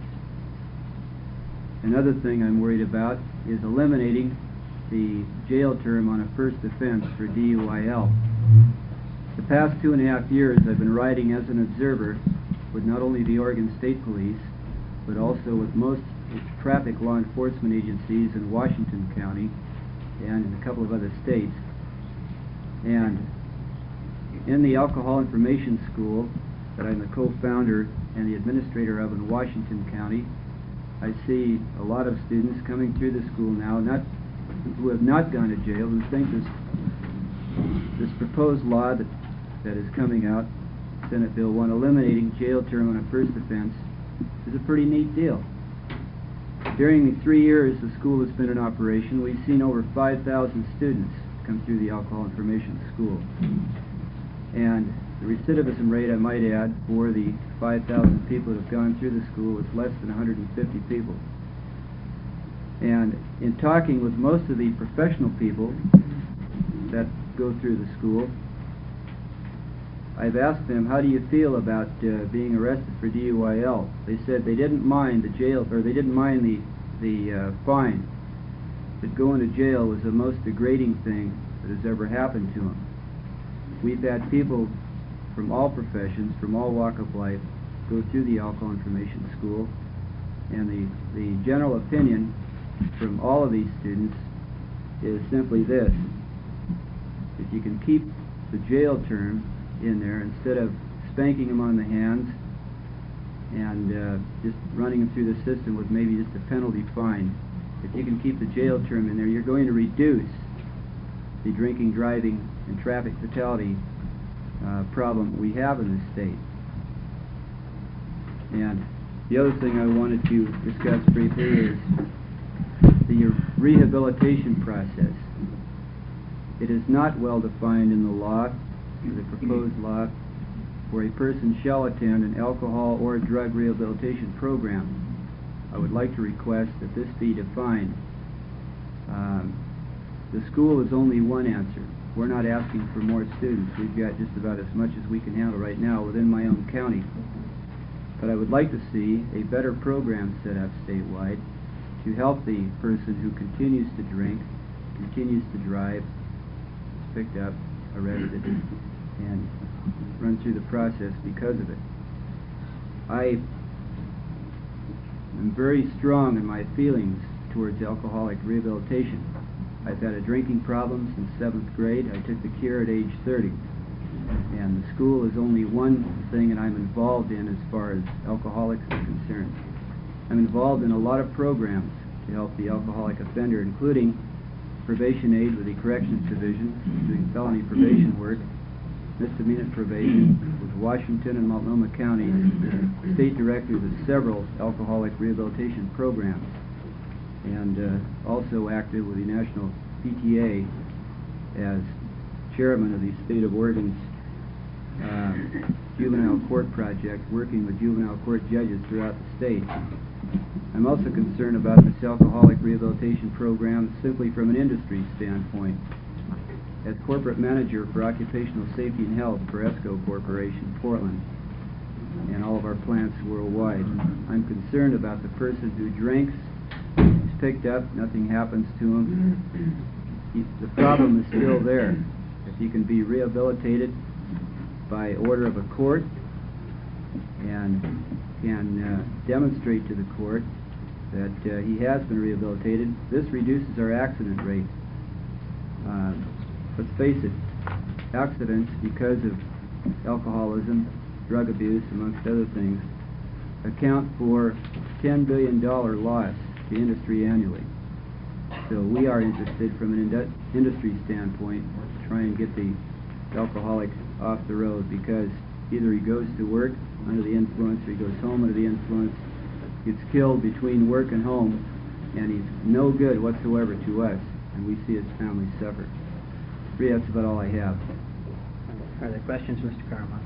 Another thing I'm worried about is eliminating the jail term on a first offense for DUIL. The past 2.5 years I've been riding as an observer with not only the Oregon State Police, but also with most traffic law enforcement agencies in Washington County and in a couple of other states. And in the Alcohol Information School that I'm the co-founder and the administrator of in Washington County, I see a lot of students coming through the school now, who have not gone to jail, who think this proposed law that is coming out, Senate Bill 1, eliminating jail term on a first offense, is a pretty neat deal. During the 3 years the school has been in operation, we've seen over 5,000 students come through the Alcohol Information School. And the recidivism rate, I might add, for the 5,000 people that have gone through the school is less than 150 people. And in talking with most of the professional people that go through the school, I've asked them, how do you feel about being arrested for DUIL? They said they didn't mind the jail, or they didn't mind the fine. That going to jail was the most degrading thing that has ever happened to them. We've had people from all professions, from all walk of life, go through the Alcohol Information School, and the general opinion from all of these students is simply this: if you can keep the jail term in there instead of spanking them on the hands and just running them through the system with maybe just a penalty fine, if you can keep the jail term in there, you're going to reduce the drinking, driving, and traffic fatality problem we have in this state. And the other thing I wanted to discuss briefly is the rehabilitation process. It is not well defined in the law, the proposed law, where a person shall attend an alcohol or drug rehabilitation program. I would like to request that this be defined. The school is only one answer. We're not asking for more students. We've got just about as much as we can handle right now within my own county. But I would like to see a better program set up statewide to help the person who continues to drink, continues to drive, is picked up, arrested, and run through the process because of it. I am very strong in my feelings towards alcoholic rehabilitation. I've had a drinking problem since 7th grade. I took the cure at age 30. And the school is only one thing that I'm involved in as far as alcoholics are concerned. I'm involved in a lot of programs to help the alcoholic offender, including probation aid with the Corrections Division, doing felony probation work, misdemeanor probation with Washington and Multnomah County, state directors of several alcoholic rehabilitation programs, and also active with the National PTA as chairman of the State of Oregon's Juvenile Court Project, working with juvenile court judges throughout the state. I'm also concerned about this alcoholic rehabilitation program simply from an industry standpoint. As corporate manager for occupational safety and health for ESCO Corporation, Portland, and all of our plants worldwide, I'm concerned about the person who drinks, is picked up, nothing happens to him. The problem is still there. If he can be rehabilitated by order of a court and can demonstrate to the court that he has been rehabilitated, this reduces our accident rate. Let's face it, accidents because of alcoholism, drug abuse, amongst other things, account for $10 billion loss to industry annually. So we are interested from an industry standpoint to try and get the alcoholic off the road, because either he goes to work under the influence or he goes home under the influence, gets killed between work and home, and he's no good whatsoever to us, and we see his family suffer. That's about all I have. Are there questions, Mr. Carmine?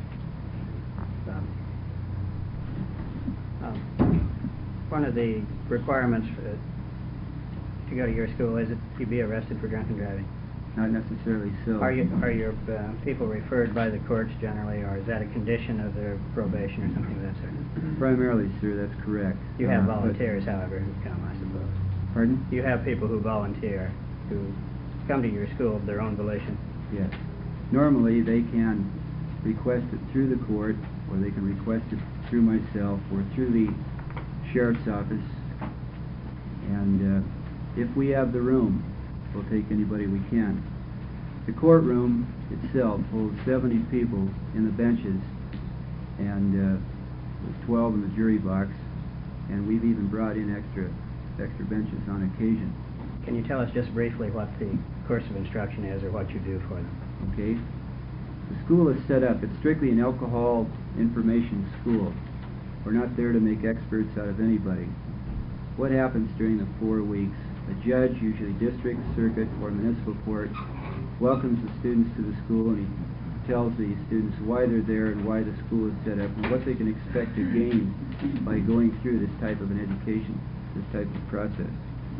One of the requirements to go to your school is that you be arrested for drunken driving. Not necessarily so. Are your people referred by the courts generally, or is that a condition of their probation or something of that sort? Primarily, sir, that's correct. You have volunteers, however, who come, I suppose. Pardon? You have people who volunteer, who come to your school of their own volition. Yes. Normally, they can request it through the court, or they can request it through myself, or through the sheriff's office. And if we have the room, we'll take anybody we can. The courtroom itself holds 70 people in the benches, and there's 12 in the jury box, and we've even brought in extra benches on occasion. Can you tell us just briefly what the course of instruction is, or what you do for them? Okay. The school is set up, it's strictly an alcohol information school. We're not there to make experts out of anybody. What happens during the 4 weeks? A judge, usually district, circuit, or municipal court, welcomes the students to the school, and he tells the students why they're there and why the school is set up and what they can expect to gain by going through this type of an education, this type of process.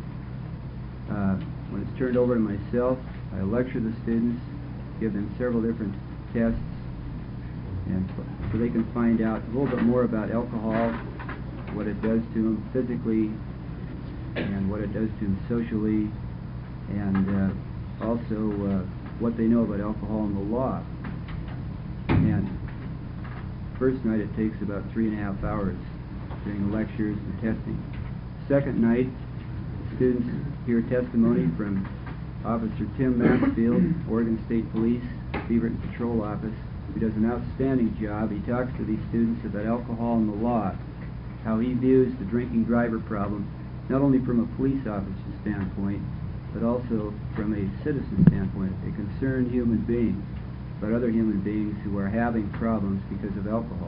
When it's turned over to myself, I lecture the students, give them several different tests, and so they can find out a little bit more about alcohol, what it does to them physically, and what it does to them socially, and also what they know about alcohol and the law. And first night it takes about 3.5 hours during the lectures and testing. Second night, students hear testimony from Officer Tim Mansfield, Oregon State Police, Beaverton Patrol Office, who does an outstanding job. He talks to these students about alcohol and the law, how he views the drinking driver problem, not only from a police officer standpoint, but also from a citizen standpoint, a concerned human being, but other human beings who are having problems because of alcohol.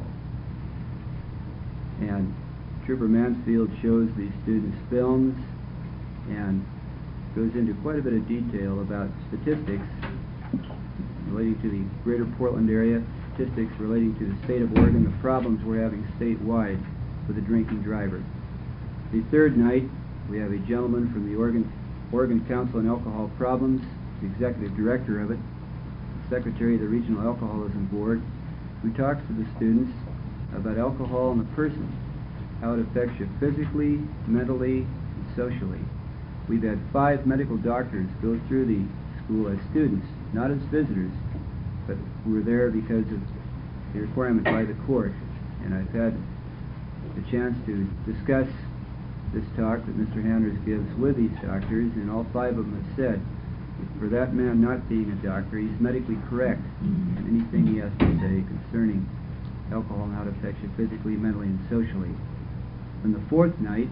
And Trooper Mansfield shows these students films and goes into quite a bit of detail about statistics relating to the greater Portland area, statistics relating to the state of Oregon, the problems we're having statewide with the drinking driver. The third night, we have a gentleman from the Oregon Council on Alcohol Problems, the executive director of it, the secretary of the Regional Alcoholism Board, who talks to the students about alcohol and the person, how it affects you physically, mentally, and socially. We've had 5 medical doctors go through the school as students, not as visitors, but who were there because of the requirement by the court. And I've had the chance to discuss this talk that Mr. Handers gives with these doctors, and all 5 of them have said, for that man not being a doctor, he's medically correct in anything he has to say concerning alcohol and how it affects you physically, mentally, and socially. On the 4th night,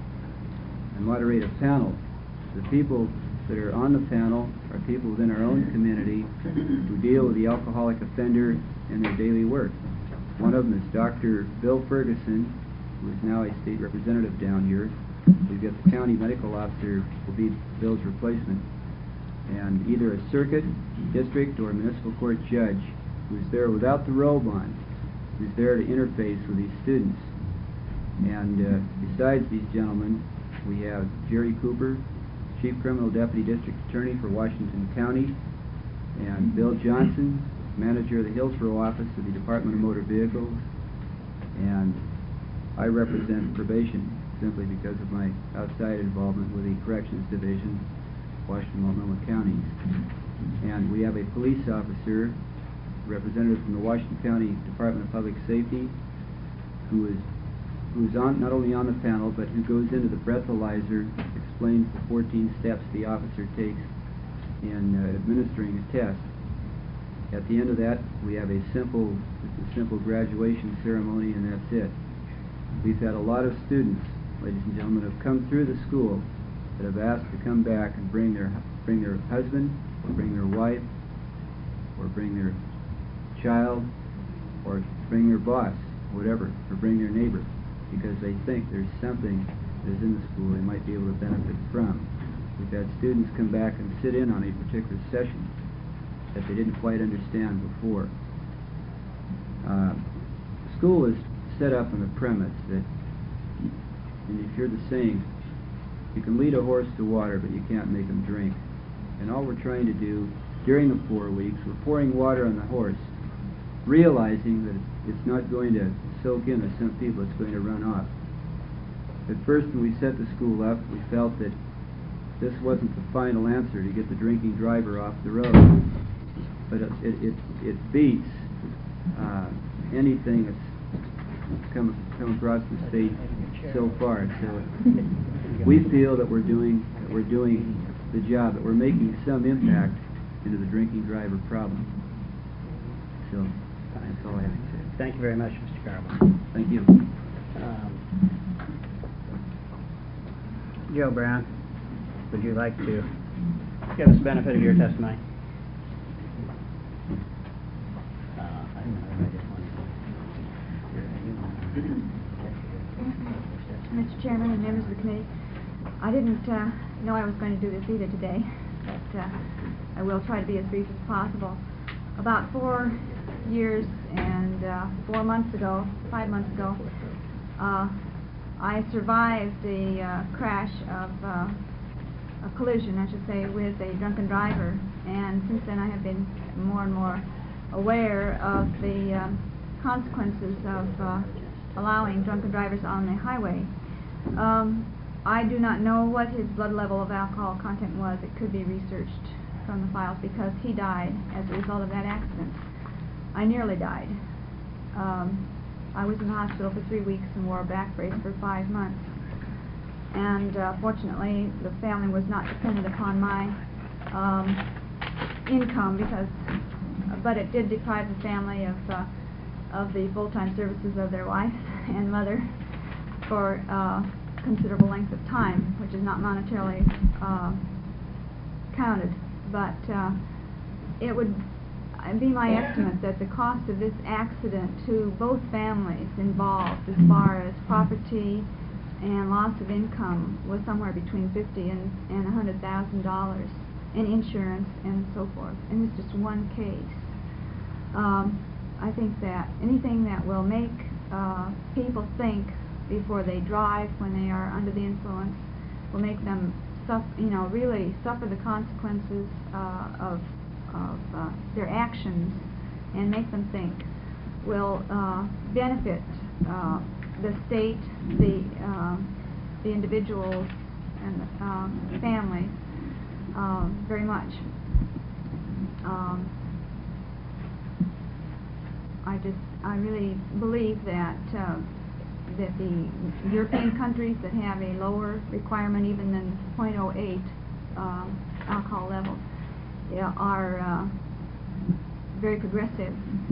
I moderate a panel. The people that are on the panel are people within our own community who deal with the alcoholic offender in their daily work. One of them is Dr. Bill Ferguson, who is now a state representative down here. We've got the county medical officer who will be Bill's replacement, and either a circuit, district, or municipal court judge who's there without the robe on, who's there to interface with these students. And besides these gentlemen, we have Jerry Cooper, Chief Criminal Deputy District Attorney for Washington County, and Bill Johnson, Manager of the Hillsborough Office of the Department of Motor Vehicles, and I represent probation simply because of my outside involvement with the Corrections Division, Washington Multnomah counties. And we have a police officer, representative from the Washington County Department of Public Safety, who's not only on the panel, but who goes into the breathalyzer, explains the 14 steps the officer takes in administering a test. At the end of that, we have a simple graduation ceremony, and that's it. We've had a lot of students, ladies and gentlemen, who have come through the school that have asked to come back and bring their husband, or bring their wife, or bring their child, or bring their boss, whatever, or bring their neighbor, because they think there's something that is in the school they might be able to benefit from. We've had students come back and sit in on a particular session that they didn't quite understand before. School is set up on the premise that, and you've heard the saying, you can lead a horse to water, but you can't make him drink. And all we're trying to do during the 4 weeks, we're pouring water on the horse, realizing that it's not going to soak in with some people, it's going to run off. At first, when we set the school up, we felt that this wasn't the final answer to get the drinking driver off the road. But it beats anything that's come across the state so far. So we feel that we're doing the job, that we're making some impact to the drinking driver problem. So, that's all I have to say. Thank you very much, Mr. Carlin. Thank you. Joe Brown, would you like to give us the benefit of your testimony? Mr. Chairman and members of the committee, I didn't know I was going to do this either today, but I will try to be as brief as possible. About 4 years and 5 months ago, I survived a crash of a collision, I should say, with a drunken driver, and since then I have been more and more aware of the consequences of allowing drunken drivers on the highway. I do not know what his blood level of alcohol content was. It could be researched from the files because he died as a result of that accident. I nearly died. I was in the hospital for 3 weeks and wore a back brace for 5 months. And fortunately, the family was not dependent upon my income but it did deprive the family of the full-time services of their wife and mother for considerable length of time, which is not monetarily counted. But it would be my estimate that the cost of this accident to both families involved, as far as property and loss of income, was somewhere between $50,000 and $100,000 in insurance and so forth. And it's just one case. I think that anything that will make people think before they drive when they are under the influence will make them really suffer the consequences of their actions and make them think will benefit the state, the individuals, and the families very much. I really believe that the European countries that have a lower requirement even than 0.08 alcohol level are very progressive,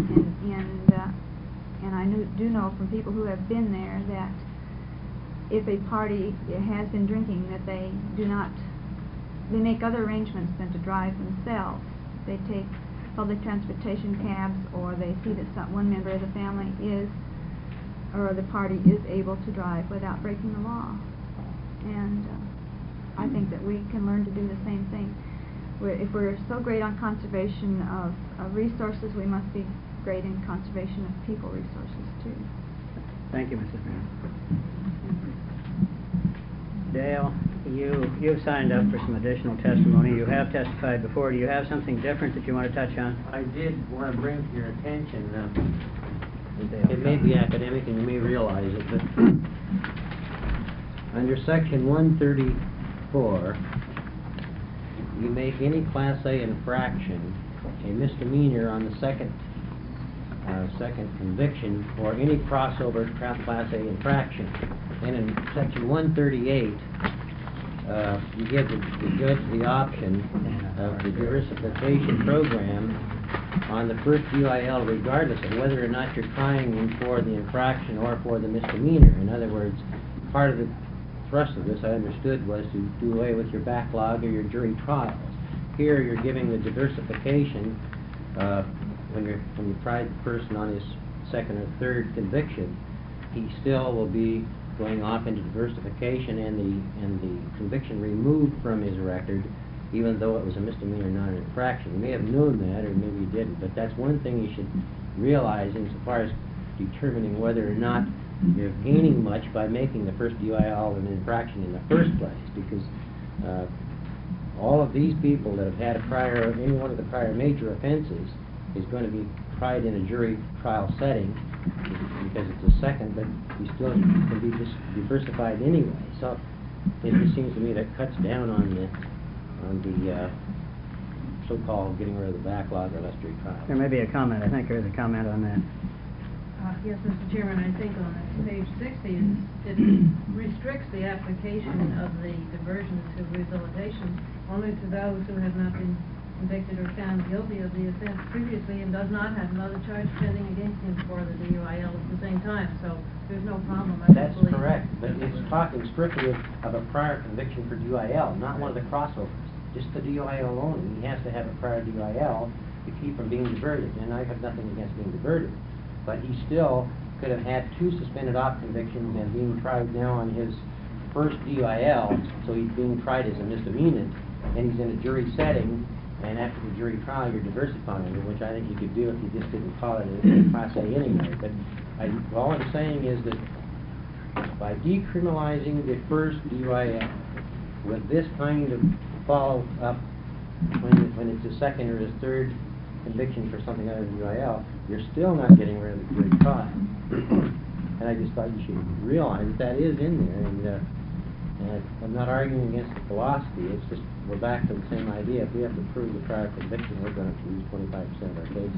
and I do know from people who have been there that if a party has been drinking, that they make other arrangements than to drive themselves. They take public transportation cabs, or they see that one member of the family or the party is able to drive without breaking the law. And I think that we can learn to do the same thing. If we're so great on conservation of resources, we must be great in conservation of people resources too. Thank you, Mrs. Brown. Dale, you signed up for some additional testimony. You have testified before. Do you have something different that you want to touch on? I did want to bring to your attention, it may be academic and you may realize it, but under section 134, you make any Class A infraction a misdemeanor on the second conviction for any crossover Class A infraction. And in section 138, you give the judge the option of the diversification program on the first UIL, regardless of whether or not you're trying him for the infraction or for the misdemeanor. In other words, part of the thrust of this, I understood, was to do away with your backlog or your jury trials. Here, you're giving the diversification when you tried the person on his second or third conviction. He still will be going off into diversification and the conviction removed from his record, even though it was a misdemeanor, not an infraction. You may have known that, or maybe you didn't, but that's one thing you should realize insofar as determining whether or not you're gaining much by making the first UIL an infraction in the first place, because all of these people that have had any one of the prior major offenses is going to be tried in a jury trial setting because it's a second, but you still can be diversified anyway. So it just seems to me that cuts down on the so-called getting rid of the backlog or less jury trial. There may be a comment. I think there is a comment on that. Yes, Mr. Chairman, I think on page 60, it restricts the application of the diversion to rehabilitation only to those who have not been convicted or found guilty of the offense previously and does not have another charge pending against him for the DUIL at the same time, so there's no problem, I don't That's believe. correct, but it's talking strictly of a prior conviction for DUIL, not one of the crossovers. Just the DUIL only. He has to have a prior DUIL to keep from being diverted, and I have nothing against being diverted. But he still could have had 2 suspended off convictions and being tried now on his first DUIL, so he's being tried as a misdemeanor, and he's in a jury setting, and after the jury trial, you're diversifying him, which I think you could do if you just didn't call it a Class A anyway. But all I'm saying is that by decriminalizing the first DUIL, with this kind of follow-up, when it's a second or a third conviction for something other than DUIL, you're still not getting rid of the good time. And I just thought you should realize that is in there, and I'm not arguing against the philosophy, it's just, we're back to the same idea. If we have to prove the prior conviction, we're going to lose 25% of our cases.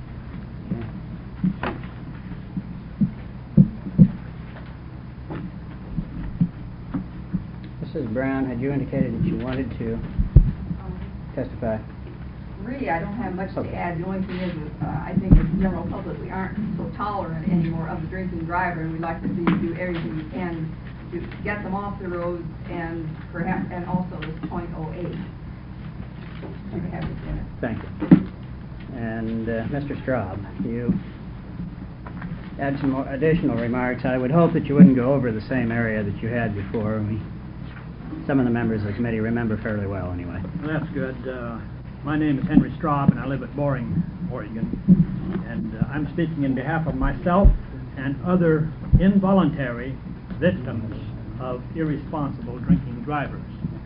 Mrs. Brown, had you indicated that you wanted to testify? Really, I don't have much to add. The only thing is, I think as the general public, we aren't so tolerant anymore of the drinking driver, and we'd like to see you do everything you can to get them off the roads, and perhaps, and also this .08. You can have this in it. Thank you. And Mr. Straub, you add some more additional remarks. I would hope that you wouldn't go over the same area that you had before. Some of the members of the committee remember fairly well, anyway. Well, that's good. My name is Henry Straub, and I live at Boring, Oregon. And I'm speaking in behalf of myself and other involuntary victims of irresponsible drinking drivers.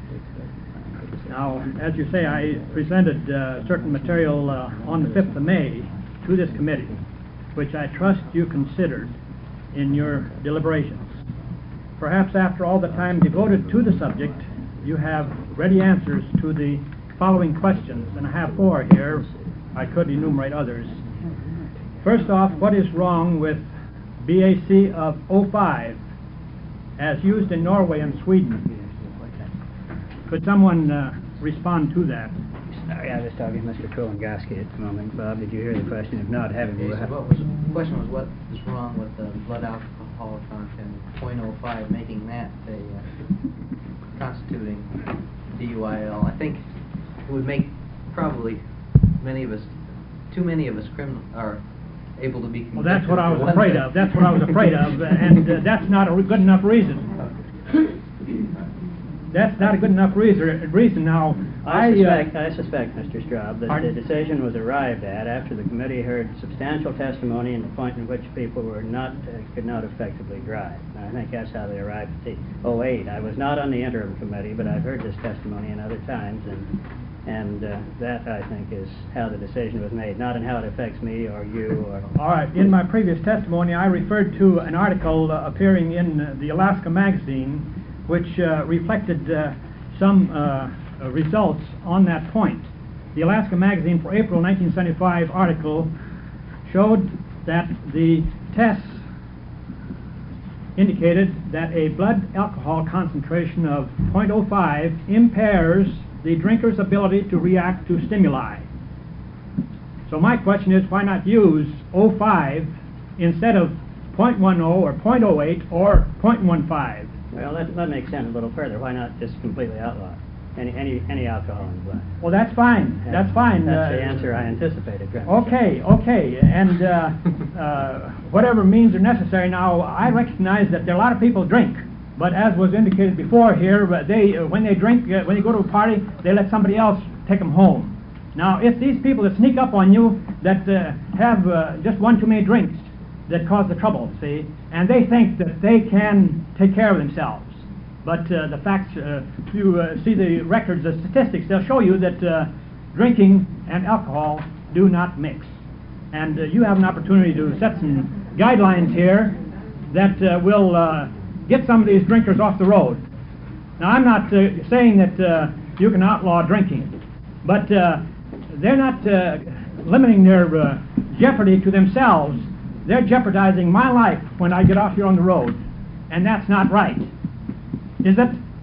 Now, as you say, I presented certain material on the 5th of May to this committee, which I trust you considered in your deliberations. Perhaps after all the time devoted to the subject, you have ready answers to the following questions, and I have 4 here. I could enumerate others. First off, what is wrong with BAC of 05 as used in Norway and Sweden? Could someone respond to that? Sorry, I was talking to Mr. Kulingoski at the moment. Bob, did you hear the question? If not, have him go ahead. The question was what is wrong with the blood alcohol content .05, making that a constituting DUIL. I think it would make probably too many of us are able to be convicted. Well, that's what I was afraid of. That's what I was afraid of, and that's not a good enough reason. That's not a good enough reason. Now, I suspect, Mr. Straub, that the decision was arrived at after the committee heard substantial testimony in the point in which people were could not effectively drive. And I think that's how they arrived at the 08. I was not on the interim committee, but I've heard this testimony in other times, and that, I think, is how the decision was made, not in how it affects me or you. All right. In my previous testimony, I referred to an article appearing in the Alaska Magazine, which reflected some results on that point. The Alaska Magazine for April 1975 article showed that the tests indicated that a blood alcohol concentration of .05 impairs the drinker's ability to react to stimuli. So my question is, why not use 05 instead of .10 or .08 or .15? Well, that makes sense a little further. Why not just completely outlaw any alcohol in blood? Well, that's fine. That's fine. That's the answer I anticipated. Okay. And whatever means are necessary. Now, I recognize that there are a lot of people drink, but as was indicated before here, when they drink, when they go to a party, they let somebody else take them home. Now, it's these people that sneak up on you that have just one too many drinks that cause the trouble, see? And they think that they can take care of themselves. But the facts, if you see the records, the statistics, they'll show you that drinking and alcohol do not mix. And you have an opportunity to set some guidelines here that will get some of these drinkers off the road. Now, I'm not saying that you can outlaw drinking, but they're not limiting their jeopardy to themselves. They're jeopardizing my life when I get off here on the road, and that's not right. Is it?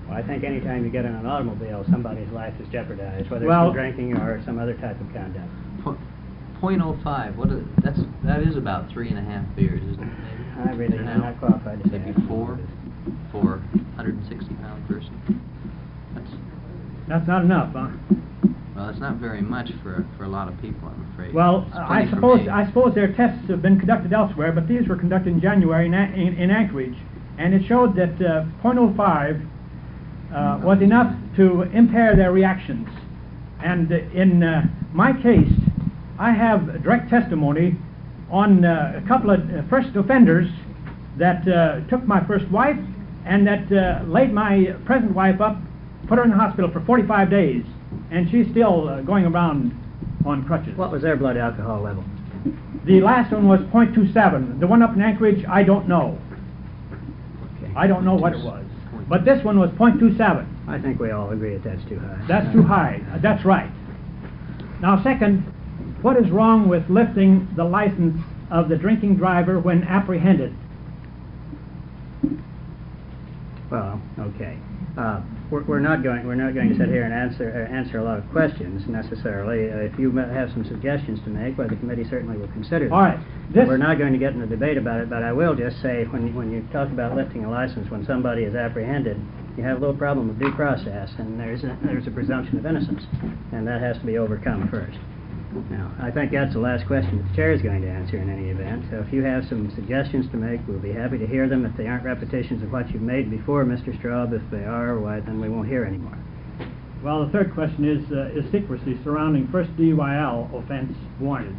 Well, I think anytime you get in an automobile, somebody's life is jeopardized, whether Well- it's through drinking or some other type of conduct. .05, that is about 3.5 beers, isn't it? Maybe? I really am not qualified to say. Maybe 4 for a 160-pound person. That's not enough, huh? Well, it's not very much for a lot of people, I'm afraid. Well, It's I plenty for me. suppose their tests have been conducted elsewhere, but these were conducted in January in Anchorage, and it showed that .05 was enough to impair their reactions. And in my case, I have direct testimony on a couple of first offenders that took my first wife and that laid my present wife up, put her in the hospital for 45 days, and she's still going around on crutches. What was their blood alcohol level? The last one was .27. The one up in Anchorage, I don't know. I don't know what it was. But this one was .27. I think we all agree that that's too high. That's too high. That's right. Now, second, what is wrong with lifting the license of the drinking driver when apprehended? Well, okay. We're not going to sit here and answer a lot of questions necessarily. If you have some suggestions to make, well, the committee certainly will consider them. All right. We're not going to get in a debate about it, but I will just say when you talk about lifting a license when somebody is apprehended, you have a little problem with due process, and there's a presumption of innocence, and that has to be overcome first. Now, I think that's the last question that the chair is going to answer in any event. So if you have some suggestions to make, we'll be happy to hear them. If they aren't repetitions of what you've made before, Mr. Straub, if they are, why, then we won't hear any more. Well, the third question is secrecy surrounding first DUIL offense warranted?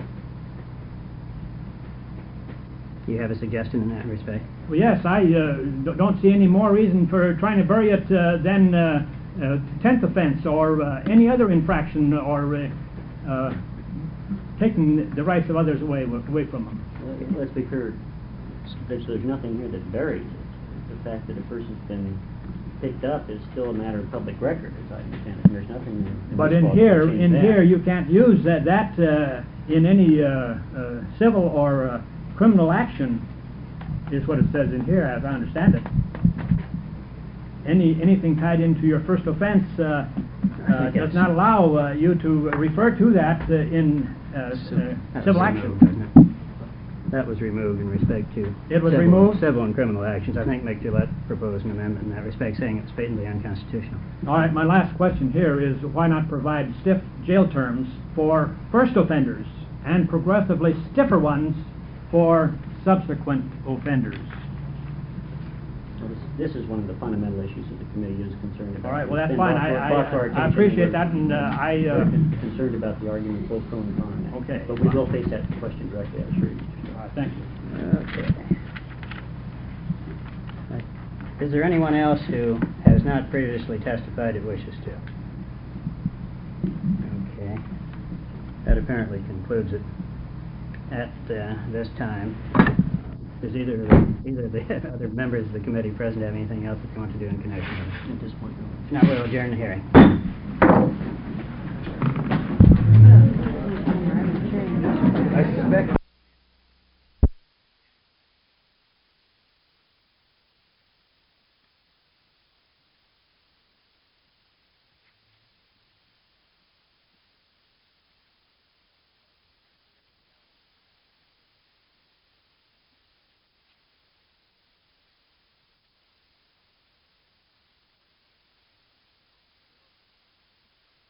Do you have a suggestion in that respect? Well, yes, I don't see any more reason for trying to bury it than 10th offense or any other infraction or taking the rights of others away from them. Well, let's be clear, there's nothing here that buries it. The fact that a person's been picked up is still a matter of public record, as I understand it. And there's nothing. But in here, you can't use that in any civil or criminal action, is what it says in here, as I understand it. Anything tied into your first offense does not allow you to refer to that in civil action. That was removed in respect to It was removed? civil and criminal actions. I think Mick Gillette proposed an amendment in that respect, saying it's patently unconstitutional. All right, my last question here is why not provide stiff jail terms for first offenders and progressively stiffer ones for subsequent offenders? Well, this is one of the fundamental issues that the committee is concerned about. All right, well, It's that's been fine. brought to our I attention. appreciate We're- that, and we're concerned about the argument both pro and con on that. Okay. But we will face that question directly, I'm sure. All right, thank you. Okay. Is there anyone else who has not previously testified that wishes to? Okay. That apparently concludes it at this time. Does either of the other members of the committee present have anything else that they want to do in connection with it? At this point, no. If not, we'll adjourn the hearing. I suspect